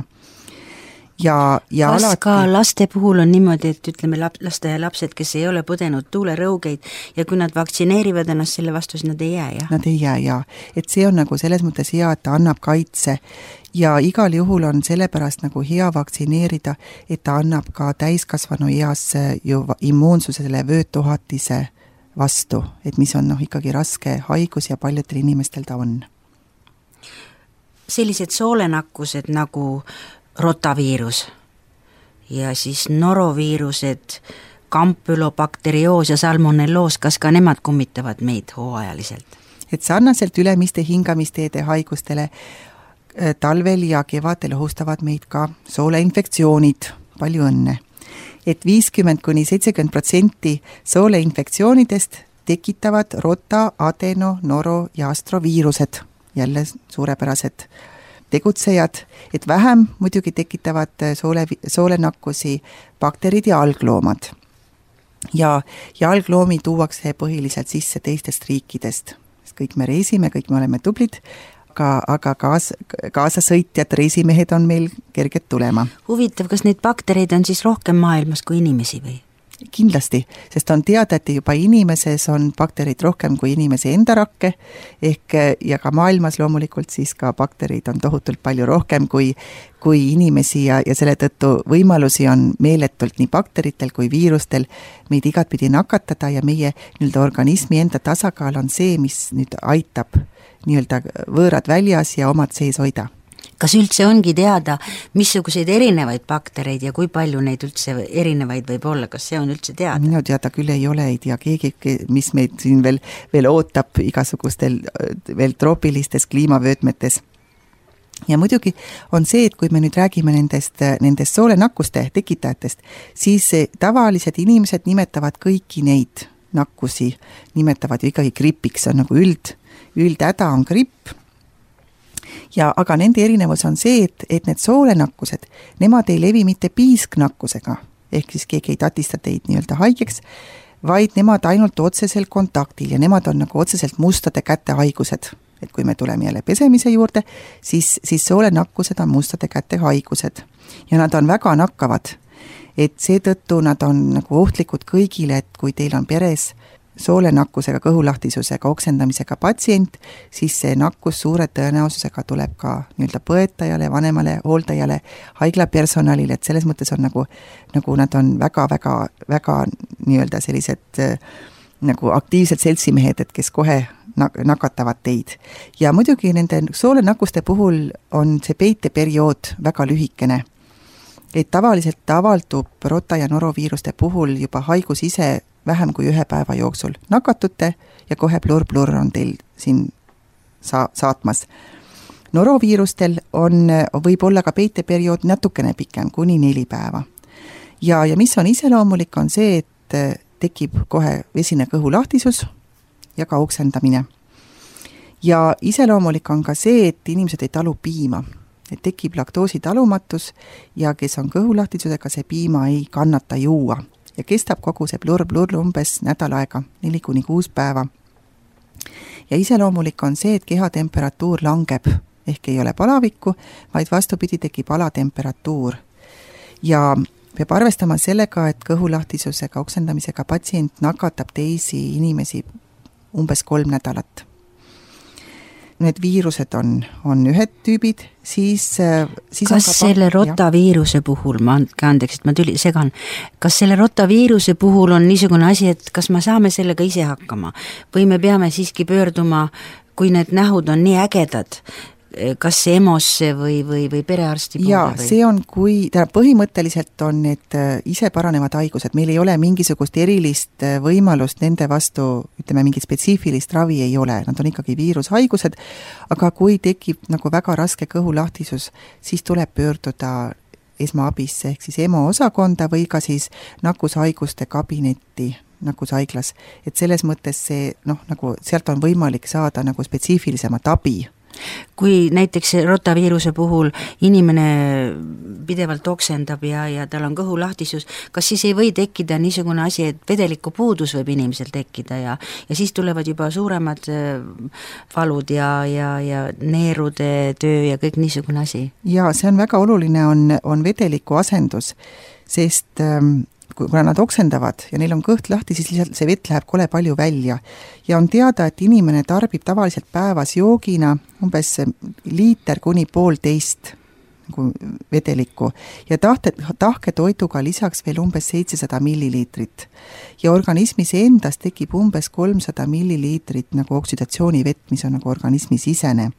Ja, ja kas alati... ka laste puhul on niimoodi, et ütleme laste ja lapsed, kes ei ole põdenud tuulerõugeid ja kui nad vaktsineerivad ennast selle vastu, siis nad ei jää, jah? Nad ei jää, jah. Et see on nagu selles mõttes hea, et ta annab kaitse ja igal juhul on sellepärast nagu hea vaktsineerida, et ta annab ka täiskasvanu eas ju immuunsusele vöötohatise vastu, et mis on noh, ikkagi raske haigus ja paljudel inimestel ta on. Sellised soolenakkused nagu rotaviirus ja siis noroviirused, kampylobakterioos ja salmonelloos, kas ka nemad kummitavad meid hooajaliselt? Et sarnaselt ülemiste hingamisteede haigustele talvel ja kevadel ohustavad meid ka sooleinfektsioonid, palju õnne. Et viiskümmend kuni seitsekümmend protsenti sooleinfektsioonidest tekitavad rota, adeno, noro ja astroviirused, jälle suurepärased tegutsejad, et vähem muidugi tekitavad soole, soolenakkusi bakterid ja algloomad. Ja, ja algloomi tuuakse põhiliselt sisse teistest riikidest. Kõik me reisime, kõik me oleme tublid, aga, aga kaas, kaasasõitjad, reisimehed on meil kerged tulema. Huvitav, kas neid baktereid on siis rohkem maailmas kui inimesi või? Kindlasti, sest on teada, et juba inimeses on bakterid rohkem kui inimese enda rakke, ehk ja ka maailmas loomulikult siis ka bakterid on tohutult palju rohkem kui, kui inimesi ja, ja selle tõttu võimalusi on meeletult nii bakteritel kui viirustel meid igatpidi nakatada ja meie nii-öelda organismi enda tasakaal on see, mis nüüd aitab nii-öelda võõrad väljas ja omad sees hoida. Kas üldse ongi teada, missuguseid erinevaid baktereid ja kui palju neid üldse erinevaid võib olla, kas see on üldse teada? Minu teada küll ei ole, ei tea keegi, mis meid siin veel, veel ootab igasugustel veel troopilistes kliimavöötmetes. ja muidugi on see, et kui me nüüd räägime nendest, nendest soolenakkuste tekitajatest, siis tavalised inimesed nimetavad kõiki neid nakkusi, nimetavad ju ikkagi gripiks, on nagu üld, üldhäda on gripp. Ja aga nende erinevus on see, et, et need soolenakkused, nemad ei levi mitte piisknakkusega, ehk siis keegi ei tatista teid nii-öelda haigeks, vaid nemad ainult otsesel kontaktil ja nemad on nagu otseselt mustade käte haigused. Et kui me tuleme jälle pesemise juurde, siis, siis soolenakkused on mustade käte haigused ja nad on väga nakkavad. Et seetõttu nad on nagu ohtlikud kõigile, et kui teil on peres soolenakkusega, kõhulahtisusega, oksendamisega patsient, siis see nakkus suure tõenäosusega tuleb ka nii-öelda põetajale, vanemale, hooldajale, haiglapersonalile, et selles mõttes on nagu, nagu nad on väga, väga, väga nii-öelda sellised nagu aktiivsed seltsimehed, et kes kohe nakatavad teid. Ja muidugi nende soolenakkuste puhul on see peiteperiood väga lühikene. Et tavaliselt avaldub rota- ja noroviiruste puhul juba haigus ise vähem kui ühe päeva jooksul nakatute ja kohe plur-plur on teil siin sa- saatmas. Noroviirustel on, võib olla ka peiteperiood natukene pikem, kuni neli päeva. Ja, ja mis on iseloomulik, on see, et tekib kohe vesine kõhulahtisus ja ka oksendamine. Ja iseloomulik on ka see, et inimesed ei talu piima. Et tekib laktoosi talumatus ja kes on kõhulahtisusega, see piima ei kannata juua. Ja kestab kogu see plur-plur umbes nädal aega, neli kuni kuus päeva. Ja iseloomulik on see, et kehatemperatuur langeb, ehk ei ole palavikku, vaid vastupidi tekib alatemperatuur. Ja peab arvestama sellega, et kõhulahtisusega, oksendamisega patsient nakatab teisi inimesi umbes kolm nädalat. Need viirused on, on ühed tüübid, siis, siis kas on ka selle rotaviiruse puhul, ma andeks, et ma tüli, segan, kas selle rotaviiruse puhul on niisugune asi, et kas me saame sellega ise hakkama või me peame siiski pöörduma, kui need nähud on nii ägedad, kas EMO-sse või, või, või perearsti poole? Jaa, see on, kui põhimõtteliselt on need ise paranevad haigused, meil ei ole mingisugust erilist võimalust nende vastu, ütleme, mingit spetsiifilist ravi ei ole, nad on ikkagi viirushaigused, aga kui tekib nagu väga raske kõhulahtisus, siis tuleb pöörduda esmaabisse ehk siis EMO osakonda või ka siis nakkushaiguste kabinetti nakkushaiglas, et selles mõttes see, noh, nagu sealt on võimalik saada nagu spetsiifilisemat abi. Kui näiteks rotaviiruse puhul inimene pidevalt oksendab ja, ja tal on kõhulahtisus, kas siis ei või tekkida niisugune asi, et vedeliku puudus võib inimesel tekkida ja, ja siis tulevad juba suuremad valud ja, ja, ja neerude töö ja kõik niisugune asi? Ja see on väga oluline, on, on vedeliku asendus, sest ähm, kuna nad oksendavad ja neil on kõht lahti, siis lihtsalt see vett läheb kole palju välja. Ja on teada, et inimene tarbib tavaliselt päevas joogina umbes liiter kuni poolteist nagu vedelikku ja tahte, tahke toiduga lisaks veel umbes seitsesada milliliitrit. Ja organismis endas tekib umbes kolmsada milliliitrit nagu oksidatsioonivett, mis on nagu organismi sisene.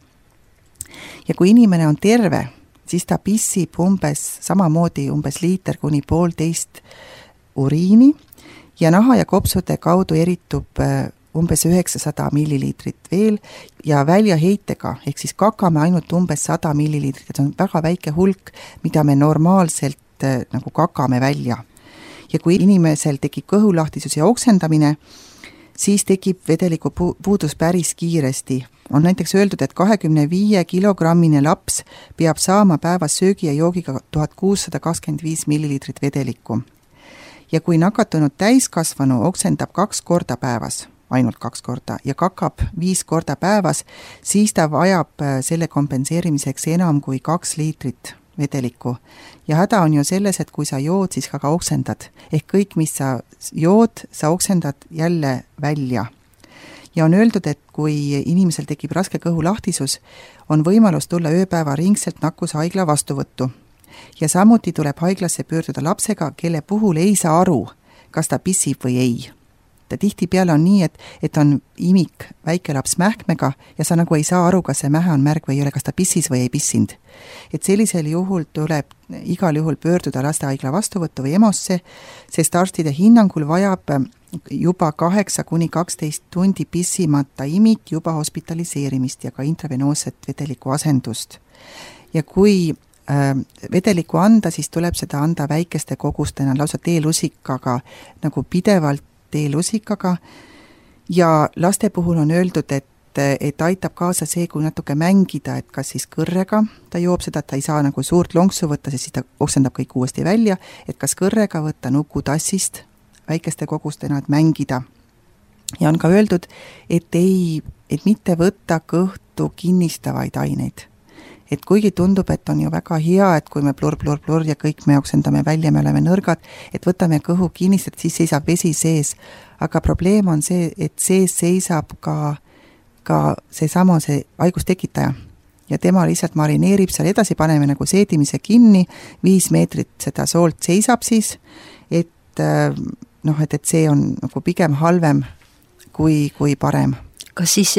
Ja kui inimene on terve, siis ta pissib umbes samamoodi umbes liiter kuni poolteist uriini ja naha ja kopsude kaudu eritub umbes üheksasada milliliitrit veel ja väljaheitega, ehk siis kakame ainult umbes sada milliliitrit, see on väga väike hulk, mida me normaalselt nagu kakame välja. Ja kui inimesel tekib kõhulahtisus ja oksendamine, siis tekib vedeliku puudus päris kiiresti. On näiteks öeldud, et kahekümne viie kilogrammine laps peab saama päevas söögi ja joogiga tuhat kuussada kakskümmend viis milliliitrit vedelikku. Ja kui nakatunud täiskasvanu oksendab kaks korda päevas, ainult kaks korda, ja kakab viis korda päevas, siis ta vajab selle kompenseerimiseks enam kui kaks liitrit vedelikku. Ja häda on ju selles, et kui sa jood, siis ka, ka oksendad. Ehk kõik, mis sa jood, sa oksendad jälle välja. Ja on öeldud, et kui inimesel tekib raske kõhulahtisus, on võimalus tulla ööpäeva ringselt nakkushaigla vastuvõttu. Ja samuti tuleb haiglasse pöörduda lapsega, kelle puhul ei saa aru, kas ta pissib või ei. Ta tihtipeale on nii, et, et on imik väike laps mähkmega ja sa nagu ei saa aru, kas see mähe on märg või ei ole, kas ta pissis või ei pissinud. Et sellisel juhul tuleb igal juhul pöörduda lastehaigla vastuvõttu või EMO-sse, sest arstide hinnangul vajab juba kaheksa kuni kaksteist tundi pissimata imik juba hospitaliseerimist ja ka intravenoosset vedeliku asendust. ja kui äh, vedelikku anda, siis tuleb seda anda väikeste kogustena, lausa teelusikaga, nagu pidevalt teelusikaga ja laste puhul on öeldud, et et aitab kaasa see, kui natuke mängida, et kas siis kõrrega ta joob seda, et ta ei saa nagu suurt lonksu võtta, siis ta oksendab kõik uuesti välja, et kas kõrrega võtta nukutassist väikeste kogustena, et mängida. Ja on ka öeldud, et, ei, et mitte võtta kõhtu kinnistavaid aineid. Et kuigi tundub, et on ju väga hea, et kui me plur, plur, plur ja kõik me oksendame välja, me oleme nõrgad, et võtame kõhu kinnist, et siis seisab vesi sees. Aga probleem on see, et sees seisab ka ka see sama, see haigustekitaja ja tema lihtsalt marineerib seal edasi, paneme nagu seedimise kinni, viis meetrit seda soolt seisab siis, et noh, et, et see on nagu pigem halvem kui, kui parem. Kas siis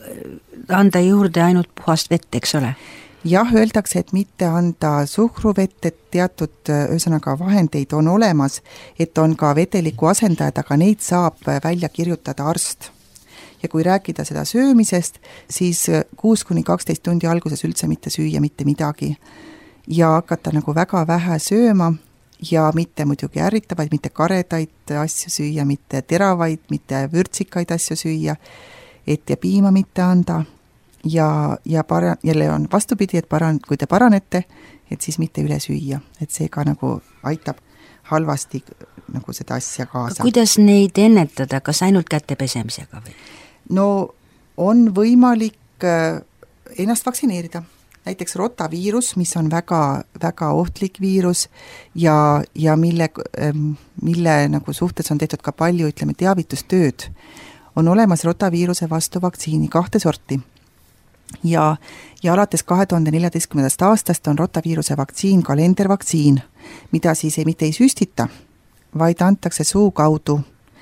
anda juurde ainult puhast vett, eks ole? Jah, öeldakse, et mitte anda suhkruvett, et teatud ühesõnaga vahendeid on olemas, et on ka vedeliku asendajad, aga neid saab välja kirjutada arst. Ja kui rääkida seda söömisest, siis kuus kuni kaksteist tundi alguses üldse mitte süüa mitte midagi ja hakata nagu väga vähe sööma ja mitte muidugi ärritavaid, mitte karedaid asju süüa, mitte teravaid, mitte vürtsikaid asju süüa, et ja piima mitte anda ja, ja para, jälle on vastupidi, et paran, kui te paranete, et siis mitte üle süüa, et see ka nagu aitab halvasti nagu seda asja kaasa. Kuidas neid ennetada, kas ainult käte pesemisega või? No on võimalik ennast vaktsineerida. Näiteks rotaviirus, mis on väga, väga ohtlik viirus ja, ja mille, mille nagu suhtes on tehtud ka palju, ütleme, teavitustööd. On olemas rotaviiruse vastu vaktsiini kahte sorti. Ja, ja alates kahe tuhande neljateistkümnendast aastast on rotaviiruse vaktsiin kalendervaktsiin, mida siis ei, mitte ei süstita, vaid antakse suu kaudu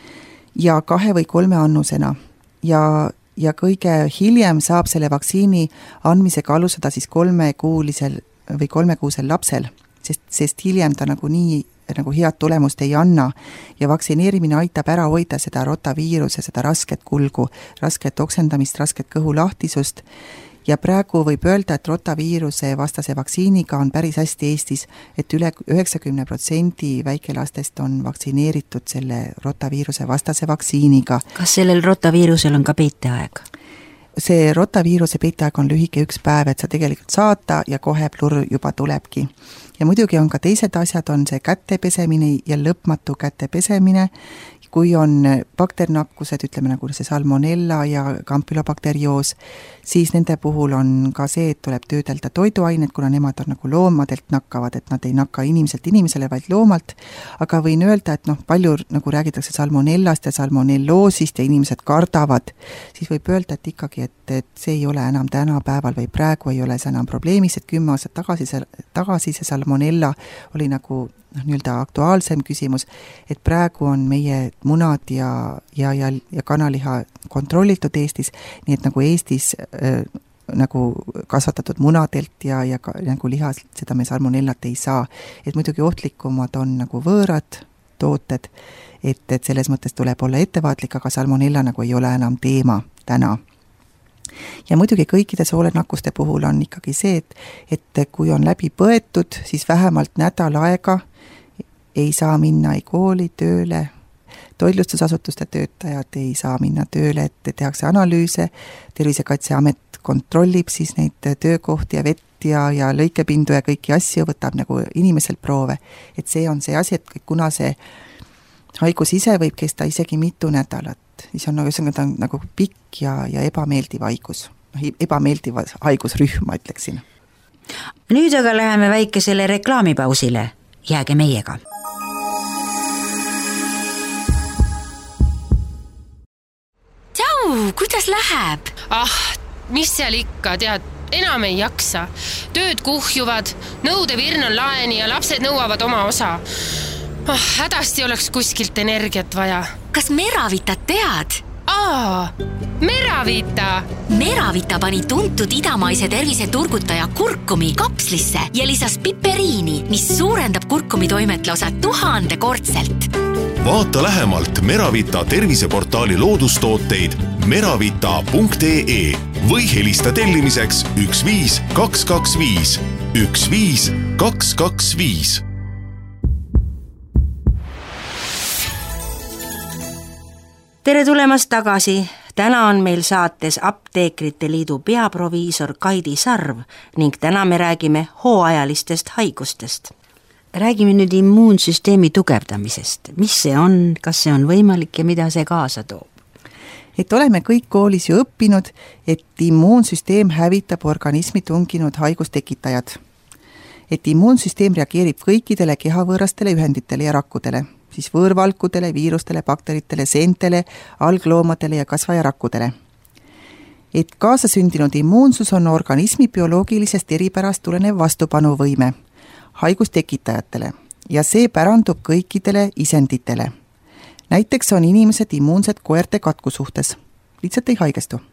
ja kahe või kolme annusena. Ja, ja kõige hiljem saab selle vaktsiini andmisega alustada siis kolmekuulisel või kolmekuusel lapsel, sest, sest hiljem ta nagu nii nagu head tulemust ei anna ja vaktsineerimine aitab ära hoida seda rotaviiruse, seda rasket kulgu, rasket oksendamist, rasket kõhulahtisust ja praegu võib öelda, et rotaviiruse vastase vaktsiiniga on päris hästi Eestis, et üle üheksakümmend protsenti väikelastest on vaktsineeritud selle rotaviiruse vastase vaktsiiniga. Kas sellel rotaviirusel on ka peiteaeg? See rotaviiruse peiteaeg on lühike üks päev, et sa tegelikult saata ja kohe plur juba tulebki. Ja muidugi on ka teised asjad, on see käte pesemine ja lõpmatu käte pesemine, kui on bakternakkused, ütleme nagu see salmonella ja kampylobakterioos, siis nende puhul on ka see, et tuleb töödelda toiduained, kuna nemad on nagu loomadelt nakkavad, et nad ei nakka inimeselt inimesele, vaid loomalt. Aga võin öelda, et noh, palju nagu räägitakse salmonellast ja salmonelloosist ja inimesed kardavad, siis võib öelda, et ikkagi, et, et see ei ole enam tänapäeval või praegu ei ole see enam probleemis, et kümme aastat tagasi, tagasi see salmonella oli nagu noh, nii-öelda aktuaalsem küsimus, et praegu on meie munad ja, ja, ja, ja kanaliha kontrollitud Eestis, nii et nagu Eestis äh, nagu kasvatatud munadelt ja, ja ka, nagu lihas, seda me salmonellat ei saa. Et muidugi ohtlikumad on nagu võõrad tooted, et, et selles mõttes tuleb olla ettevaatlik, aga salmonella nagu ei ole enam teema täna. Ja muidugi kõikide soolenakkuste puhul on ikkagi see, et, et kui on läbi põetud, siis vähemalt nädal aega ei saa minna ei kooli, tööle, toitlustusasutuste töötajad ei saa minna tööle, et tehakse analüüse, Tervisekaitseamet kontrollib siis neid töökohti ja vett ja, ja lõikepindu ja kõiki asju, võtab nagu inimeselt proove. Et see on see asi, et kuna see haigus ise võib kesta isegi mitu nädalat, siis on nagu, ta on nagu pikk ja, ja ebameeldiv haigus, ebameeldiv haigusrühm, ma ütleksin. Nüüd aga läheme väikesele reklaamipausile, jääge meiega. Tšau, kuidas läheb? Ah, mis seal ikka, tead, enam ei jaksa. Tööd kuhjuvad, nõudevirn on laeni ja lapsed nõuavad oma osa. Ah, hädasti oleks kuskilt energiat vaja. Kas Meravitat tead? Aa, Meravita! Meravita pani tuntud idamaise terviseturgutaja kurkumi kapslisse ja lisas piperiini, mis suurendab kurkumi toimet lausa tuhande kordselt. Vaata lähemalt Meravita terviseportaali loodustooteid meravita punkt ee. või helista tellimiseks üks viis kaks kaks viis, üks viis kaks kaks viis. Tere tulemast tagasi! Täna on meil saates Apteekrite Liidu peaproviisor Kaidi Sarv ning täna me räägime hooajalistest haigustest. Räägime nüüd immuunsüsteemi tugevdamisest. Mis see on, kas see on võimalik ja mida see kaasa toob? Et oleme kõik koolis ju õppinud, et immuunsüsteem hävitab organismi tunginud haigustekitajad. Et immuunsüsteem reageerib kõikidele kehavõõrastele ühenditele ja rakkudele, siis võõrvalkudele, viirustele, bakteritele, seentele, algloomadele ja kasvajarakkudele. Et kaasasündinud immuunsus on organismi bioloogilisest eripärast tulenev vastupanuvõime haigustekitajatele ja see pärandub kõikidele isenditele. Näiteks on inimesed immuunsed koerte katku suhtes, lihtsalt ei haigestu.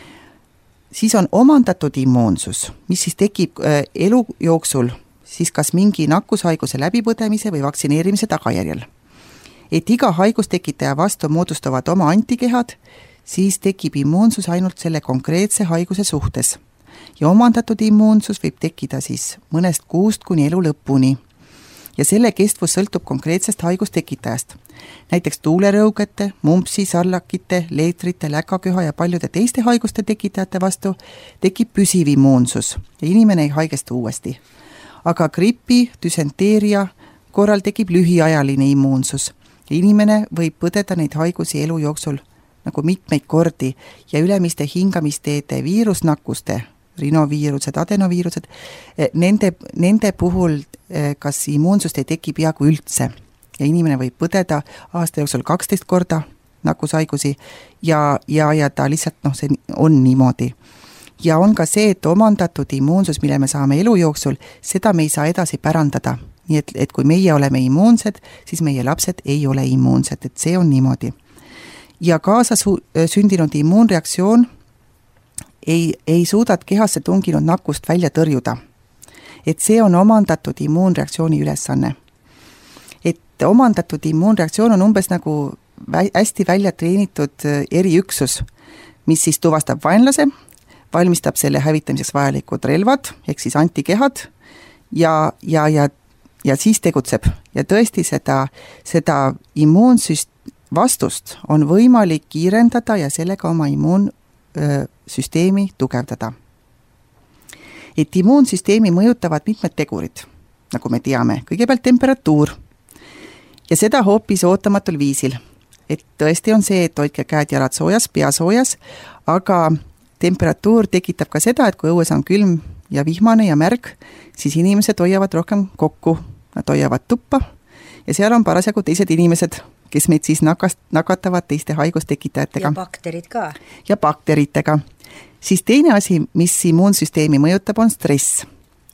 Siis on omandatud immuunsus, mis siis tekib elu jooksul, siis kas mingi nakkushaiguse läbipõdemise või vaktsineerimise tagajärjel. Et iga haigustekitaja vastu moodustavad oma antikehad, siis tekib immuunsus ainult selle konkreetse haiguse suhtes. Ja omandatud immuunsus võib tekkida siis mõnest kuust kuni elu lõpuni. Ja selle kestvus sõltub konkreetsest haigustekitajast. Näiteks tuulerõugete, mumpsi, sarlakite, leetrite, läkaköha ja paljude teiste haiguste tekitajate vastu tekib püsiv immuunsus ja inimene ei haigestu uuesti. Aga gripi, düsenteeria korral tekib lühiajaline immuunsus ja inimene võib põdeda neid haigusi elu jooksul nagu mitmeid kordi ja ülemiste hingamisteede viirusnakkuste, rinoviirused, adenoviirused, nende, nende puhul kas immuunsust ei teki peaaegu üldse ja inimene võib põdeda aasta jooksul kaksteist korda nakkushaigusi ja, ja, ja ta lihtsalt noh, see on niimoodi. Ja on ka see, et omandatud immuunsus, mille me saame elu jooksul, seda me ei saa edasi pärandada. Nii et, et kui meie oleme immuunsed, siis meie lapsed ei ole immuunsed, et see on niimoodi. Ja kaasa su- sündinud immuunreaktsioon ei, ei suuda kehasse tunginud nakkust välja tõrjuda. Et see on omandatud immuunreaktsiooni ülesanne. Et omandatud immuunreaktsioon on umbes nagu vä- hästi välja treenitud eriüksus, mis siis tuvastab vaenlase, valmistab selle hävitamiseks vajalikud relvad, ehk siis antikehad ja, ja, ja ja siis tegutseb ja tõesti seda, seda immuunsüst vastust on võimalik kiirendada ja sellega oma immuunsüsteemi tugevdada. Et immuunsüsteemi mõjutavad mitmed tegurid, nagu me teame, kõigepealt temperatuur ja seda hoopis ootamatul viisil. Et tõesti on see, et hoidke käed jalad soojas, pea soojas, aga temperatuur tekitab ka seda, et kui õues on külm ja vihmane ja märg, siis inimesed hoiavad rohkem kokku. Nad hoiavad tuppa ja seal on parasjagu teised inimesed, kes meid siis nakast, nakatavad teiste haigustekitajatega. Ja bakterid ka. Ja bakteritega. Siis teine asi, mis immuunsüsteemi mõjutab, on stress.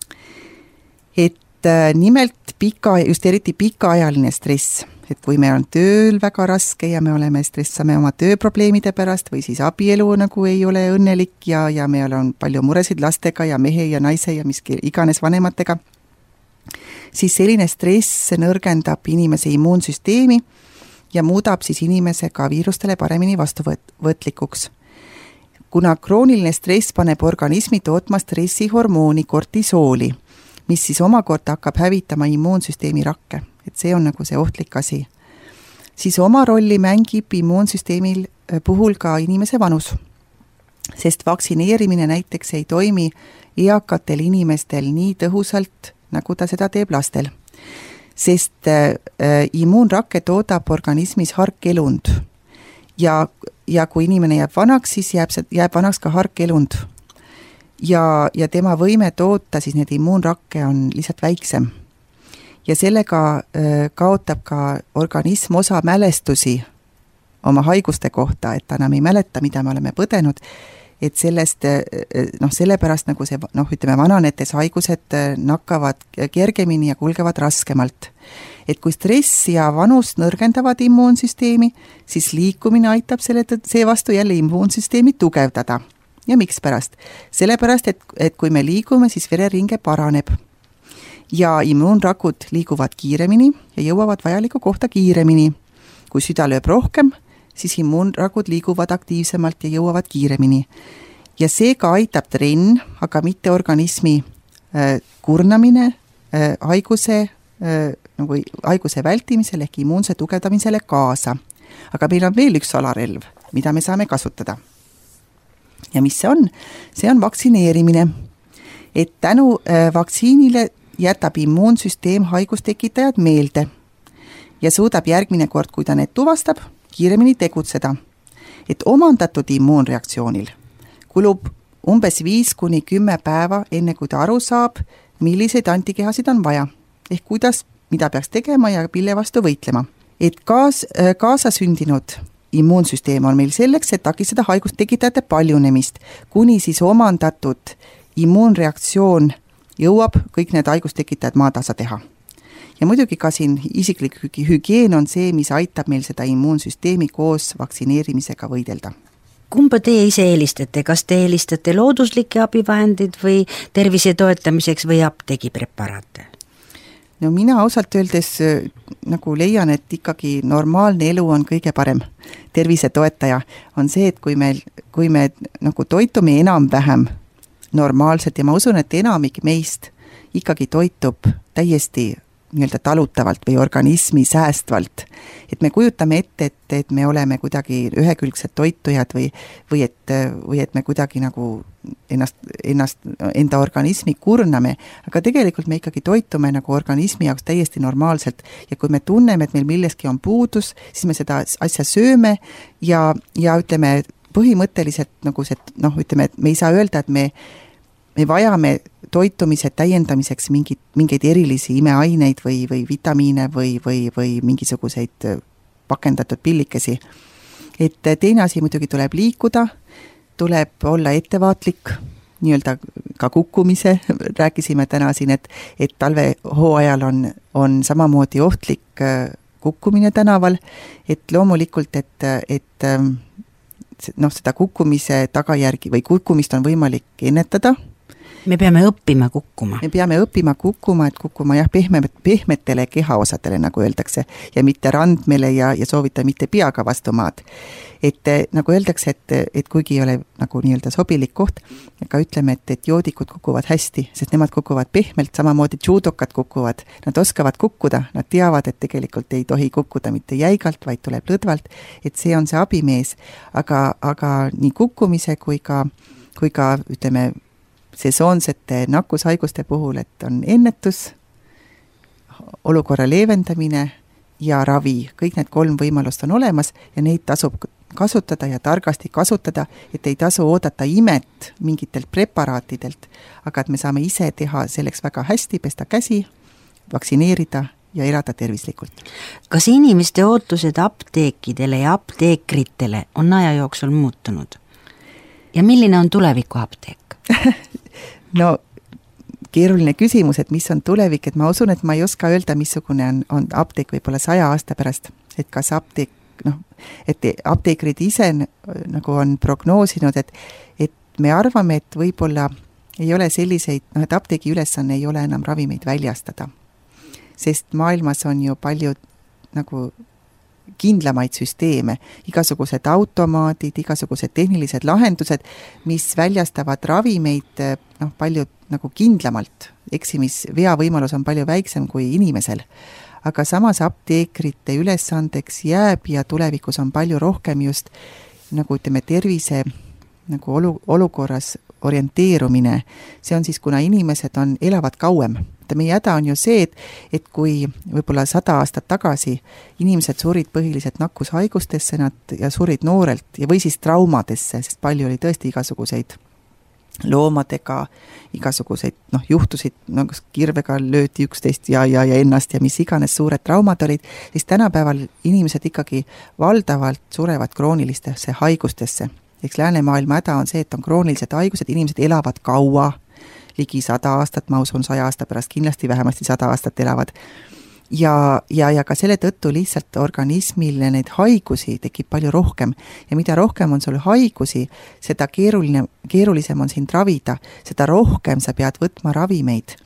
Et äh, nimelt pika, just eriti pikaajaline stress. Et kui me on tööl väga raske ja me oleme stressame oma tööprobleemide pärast või siis abielu nagu ei ole õnnelik ja, ja meil on palju muresid lastega ja mehe ja naise ja mis iganes vanematega, siis selline stress nõrgendab inimese immuunsüsteemi ja muudab siis inimese ka viirustele paremini vastuvõtlikuks. Kuna krooniline stress paneb organismi tootma stressihormooni kortisooli, mis siis omakorda hakkab hävitama immuunsüsteemi rakke, et see on nagu see ohtlik asi. Siis oma rolli mängib immuunsüsteemil puhul ka inimese vanus, sest vaktsineerimine näiteks ei toimi eakatel inimestel nii tõhusalt, nagu ta seda teeb lastel. Sest äh, immuunrakke toodab organismis harkelund ja, ja kui inimene jääb vanaks, siis jääb, jääb vanaks ka harkelund ja, ja tema võime toota siis need immuunrakke on lihtsalt väiksem ja sellega äh, kaotab ka organism osa mälestusi oma haiguste kohta, et ta enam ei mäleta, mida me oleme põdenud, et sellest, noh, sellepärast nagu see, noh, ütleme, vananetes haigused nakkavad kergemini ja kulgevad raskemalt. Et kui stress ja vanus nõrgendavad immuunsüsteemi, siis liikumine aitab selle, see vastu jälle immuunsüsteemi tugevdada. Ja miks pärast? Sellepärast, et, et kui me liigume, siis vereringe paraneb. Ja immuunrakud liiguvad kiiremini ja jõuavad vajaliku kohta kiiremini. Kui süda lööb rohkem, siis immuunrakud liiguvad aktiivsemalt ja jõuavad kiiremini. ja seega aitab trenn, aga mitte organismi äh, kurnamine äh, haiguse, äh, nagu haiguse vältimisele ehk immuunse tugevdamisele kaasa. Aga meil on veel üks salarelv, mida me saame kasutada. Ja mis see on? See on vaktsineerimine. Et tänu äh, vaktsiinile jätab immuunsüsteem haigustekitajad meelde ja suudab järgmine kord, kui ta need tuvastab, kiiremini tegutseda. Et omandatud immuunreaktsioonil kulub umbes viis kuni kümme päeva, enne kui ta aru saab, milliseid antikehasid on vaja, ehk kuidas, mida peaks tegema ja mille vastu võitlema. Et kaas, kaasasündinud immuunsüsteem on meil selleks, et takistada haigustekitajate paljunemist, kuni siis omandatud immuunreaktsioon jõuab kõik need haigustekitajad maatasa teha. Ja muidugi ka siin isiklik hügieen on see, mis aitab meil seda immuunsüsteemi koos vaktsineerimisega võidelda. Kumba te ise eelistate? Kas te eelistate looduslikke abivahendid või tervise toetamiseks või apteegipreparaate? No mina ausalt öeldes nagu leian, et ikkagi normaalne elu on kõige parem. Tervise toetaja on see, et kui me, kui me nagu toitume enam-vähem normaalselt ja ma usun, et enamik meist ikkagi toitub täiesti nii-öelda talutavalt või organismi säästvalt. Et me kujutame ette, et, et me oleme kuidagi ühekülgsed toitujad või, või, et, või et me kuidagi nagu ennast, ennast, enda organismi kurname, aga tegelikult me ikkagi toitume nagu organismi jaoks täiesti normaalselt ja kui me tunneme, et meil milleski on puudus, siis me seda asja sööme ja, ja ütleme põhimõtteliselt nagu see, noh, ütleme, et me ei saa öelda, et me me vajame toitumise täiendamiseks mingid, mingeid erilisi imeaineid või, või vitamiine või, või, või mingisuguseid pakendatud pillikesi. Et teine asi muidugi tuleb liikuda, tuleb olla ettevaatlik, nii-öelda ka kukkumise, rääkisime täna siin, et, et talve hooajal on, on samamoodi ohtlik kukkumine tänaval, et loomulikult, et, et noh, seda kukkumise tagajärgi või kukkumist on võimalik ennetada. Me peame õppima kukkuma. Me peame õppima kukkuma, et kukkuma jah, pehme, pehmetele kehaosadele, nagu öeldakse, ja mitte randmele ja, ja soovita mitte peaga vastu maad. Et nagu öeldakse, et, et kuigi ei ole nagu nii-öelda sobilik koht, aga ütleme, et, et joodikud kukuvad hästi, sest nemad kukuvad pehmelt, samamoodi judokad kukuvad. Nad oskavad kukkuda, nad teavad, et tegelikult ei tohi kukkuda mitte jäigalt, vaid tuleb lõdvalt, et see on see abimees. Aga, aga nii kukkumise kui ka, kui ka ütleme, sesoonsete nakkushaiguste puhul, et on ennetus, olukorra leevendamine ja ravi. Kõik need kolm võimalust on olemas ja neid tasub kasutada ja targasti kasutada, et ei tasu oodata imet mingitelt preparaatidelt, aga et me saame ise teha selleks väga hästi, pesta käsi, vaktsineerida ja elada tervislikult. Kas inimeste ootused apteekidele ja apteekritele on aja jooksul muutunud? Ja milline on tuleviku apteek? No keeruline küsimus, et mis on tulevik, et ma usun, et ma ei oska öelda, missugune on, on apteek võib-olla saja aasta pärast, et kas apteek, noh, et apteekrid ise nagu on prognoosinud, et, et me arvame, et võib-olla ei ole selliseid, noh, et apteegi ülesanne ei ole enam ravimeid väljastada, sest maailmas on ju palju nagu kindlamaid süsteeme, igasugused automaadid, igasugused tehnilised lahendused, mis väljastavad ravimeid noh, palju nagu kindlamalt. Eksimisvea võimalus on palju väiksem kui inimesel. Aga samas apteekrite ülesandeks jääb ja tulevikus on palju rohkem just nagu ütleme tervise nagu olu, olukorras orienteerumine. See on siis, kuna inimesed on, elavad kauem. Meie häda on ju see, et, et kui võib-olla sada aastat tagasi inimesed surid põhiliselt nakkushaigustesse nad ja surid noorelt ja või siis traumadesse, sest palju oli tõesti igasuguseid loomadega, igasuguseid noh, juhtusid, no, kirvega lööti üksteist ja, ja, ja ennast ja mis iganes suured traumad olid, siis tänapäeval inimesed ikkagi valdavalt surevad kroonilistesse haigustesse. Eks läänemaailma häda on see, et on kroonilised haigused, inimesed elavad kaua, ligi sada aastat, ma usun saja aasta pärast kindlasti vähemasti sada aastat elavad. Ja, ja, ja ka selle tõttu lihtsalt organismile neid haigusi tekib palju rohkem. Ja mida rohkem on sul haigusi, seda keeruline, keerulisem on sind ravida, seda rohkem sa pead võtma ravimeid.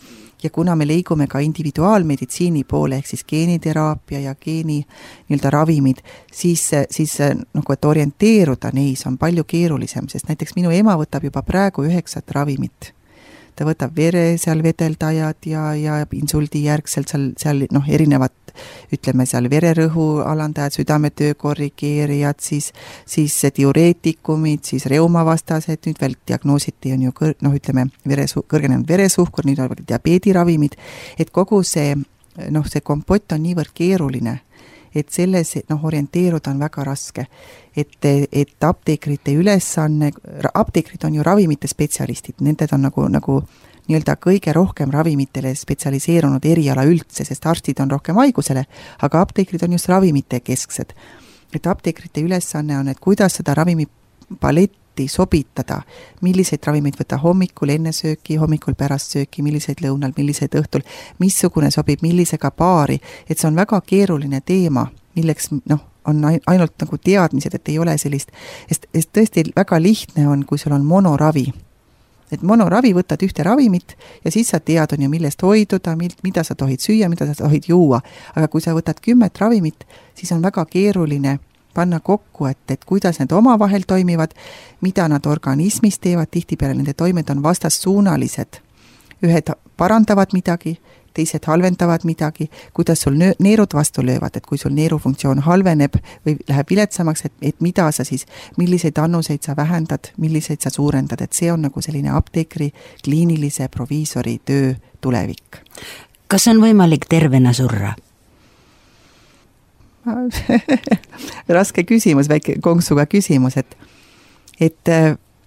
ja kuna me liigume ka individuaalmeditsiini poole, ehk siis geeniteraapia ja geeni nii-öelda ravimid, siis, siis nagu, et orienteeruda neis on palju keerulisem, sest näiteks minu ema võtab juba praegu üheksat ravimit. Ta võtab vere seal vedeldajad ja, ja insuldi järgselt seal, seal noh, erinevad, ütleme seal vererõhu alandajad, südametöö korrigeerijad, siis, siis diureetikumid, siis reumavastased, nüüd veel diagnoositi on ju kõr, noh, ütleme veresu, kõrgenenud veresuhkur, nüüd on diabeediravimid, et kogu see, noh, see kompott on niivõrd keeruline, et selles noh, orienteeruda on väga raske. Et, et apteekrite ülesanne, apteekrid on ju ravimite spetsialistid, nended on nagu, nagu nii-öelda kõige rohkem ravimitele spetsialiseerunud eriala üldse, sest arstid on rohkem haigusele, aga apteekrid on just ravimite kesksed. Et apteekrite ülesanne on, et kuidas seda ravimipaletti sobitada, milliseid ravimeid võtta hommikul enne sööki, hommikul pärast sööki, milliseid lõunal, milliseid õhtul, missugune sobib millisega paari, et see on väga keeruline teema, milleks noh, on ainult nagu teadmised, et ei ole sellist, sest, sest tõesti väga lihtne on, kui sul on monoravi. Et monoravi võtad ühte ravimit ja siis sa tead, on ju, millest hoiduda, mida sa tohid süüa, mida sa tohid juua. Aga kui sa võtad kümmet ravimit, siis on väga keeruline panna kokku, et, et kuidas need omavahel toimivad, mida nad organismis teevad, tihtipeale nende toimed on vastassuunalised. Ühed parandavad midagi, teised halvendavad midagi, kuidas sul neerud vastu löövad, et kui sul neerufunktsioon halveneb või läheb viletsamaks, et, et mida sa siis, milliseid annuseid sa vähendad, milliseid sa suurendad, et see on nagu selline apteekri kliinilise proviisori töö tulevik. Kas on võimalik tervena surra? Raske küsimus, väike konksuga küsimus, et, et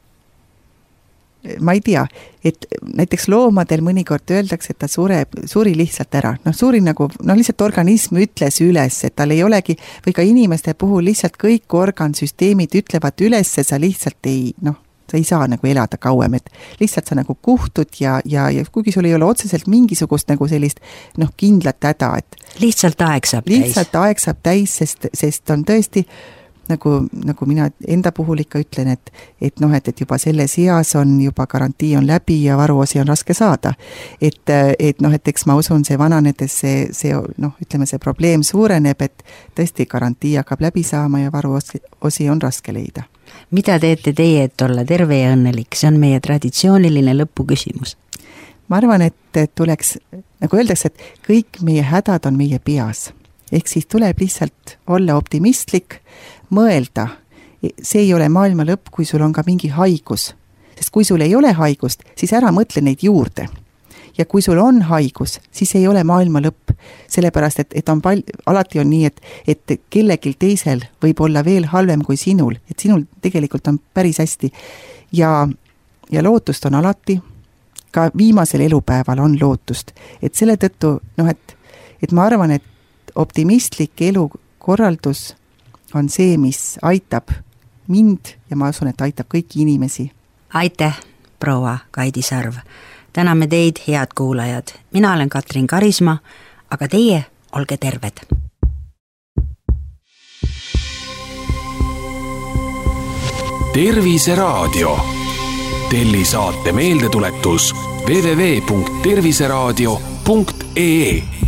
ma ei tea, et näiteks loomadel mõnikord öeldakse, et ta sureb, suri lihtsalt ära. Noh, suri nagu, noh lihtsalt organism ütles üles, et tal ei olegi, või ka inimeste puhul lihtsalt kõik organsüsteemid ütlevad üles, sa lihtsalt ei, noh, sa ei saa nagu elada kauem, et lihtsalt sa nagu kuhtud ja, ja, ja kuigi sul ei ole otseselt mingisugust nagu sellist, noh, kindlat häda, et lihtsalt aeg saab täis. Lihtsalt aeg saab täis, sest, sest on tõesti nagu, nagu mina enda puhul ikka ütlen, et, et noh, et, et juba selles eas on juba garantii on läbi ja varuosi on raske saada. Et, et noh, et eks ma usun, see vananedes see, see, noh, ütleme, see probleem suureneb, et tõesti garantii hakkab läbi saama ja varuosi osi on raske leida. Mida teete teie, et olla terve ja õnnelik? See on meie traditsiooniline lõpuküsimus. Ma arvan, et tuleks, nagu öeldakse, et kõik meie hädad on meie peas. Ehk siis tuleb lihtsalt olla optimistlik, mõelda, see ei ole maailma lõpp, kui sul on ka mingi haigus. Sest kui sul ei ole haigust, siis ära mõtle neid juurde. Ja kui sul on haigus, siis ei ole maailma lõpp. Sellepärast, et, et on pal- alati on nii, et, et kellegil teisel võib olla veel halvem kui sinul. Et sinul tegelikult on päris hästi. Ja, ja lootust on alati. Ka viimasel elupäeval on lootust. Et selle tõttu, noh, et, et ma arvan, et optimistlik elukorraldus on see, mis aitab mind ja ma usun, et aitab kõiki inimesi. Aitäh, proua Kaidi Sarv. Täname teid, head kuulajad. Mina olen Katrin Karisma, aga teie olge terved. Terviseraadio. Telli saate meeldetuletus w w w punkt terviseraadio punkt ee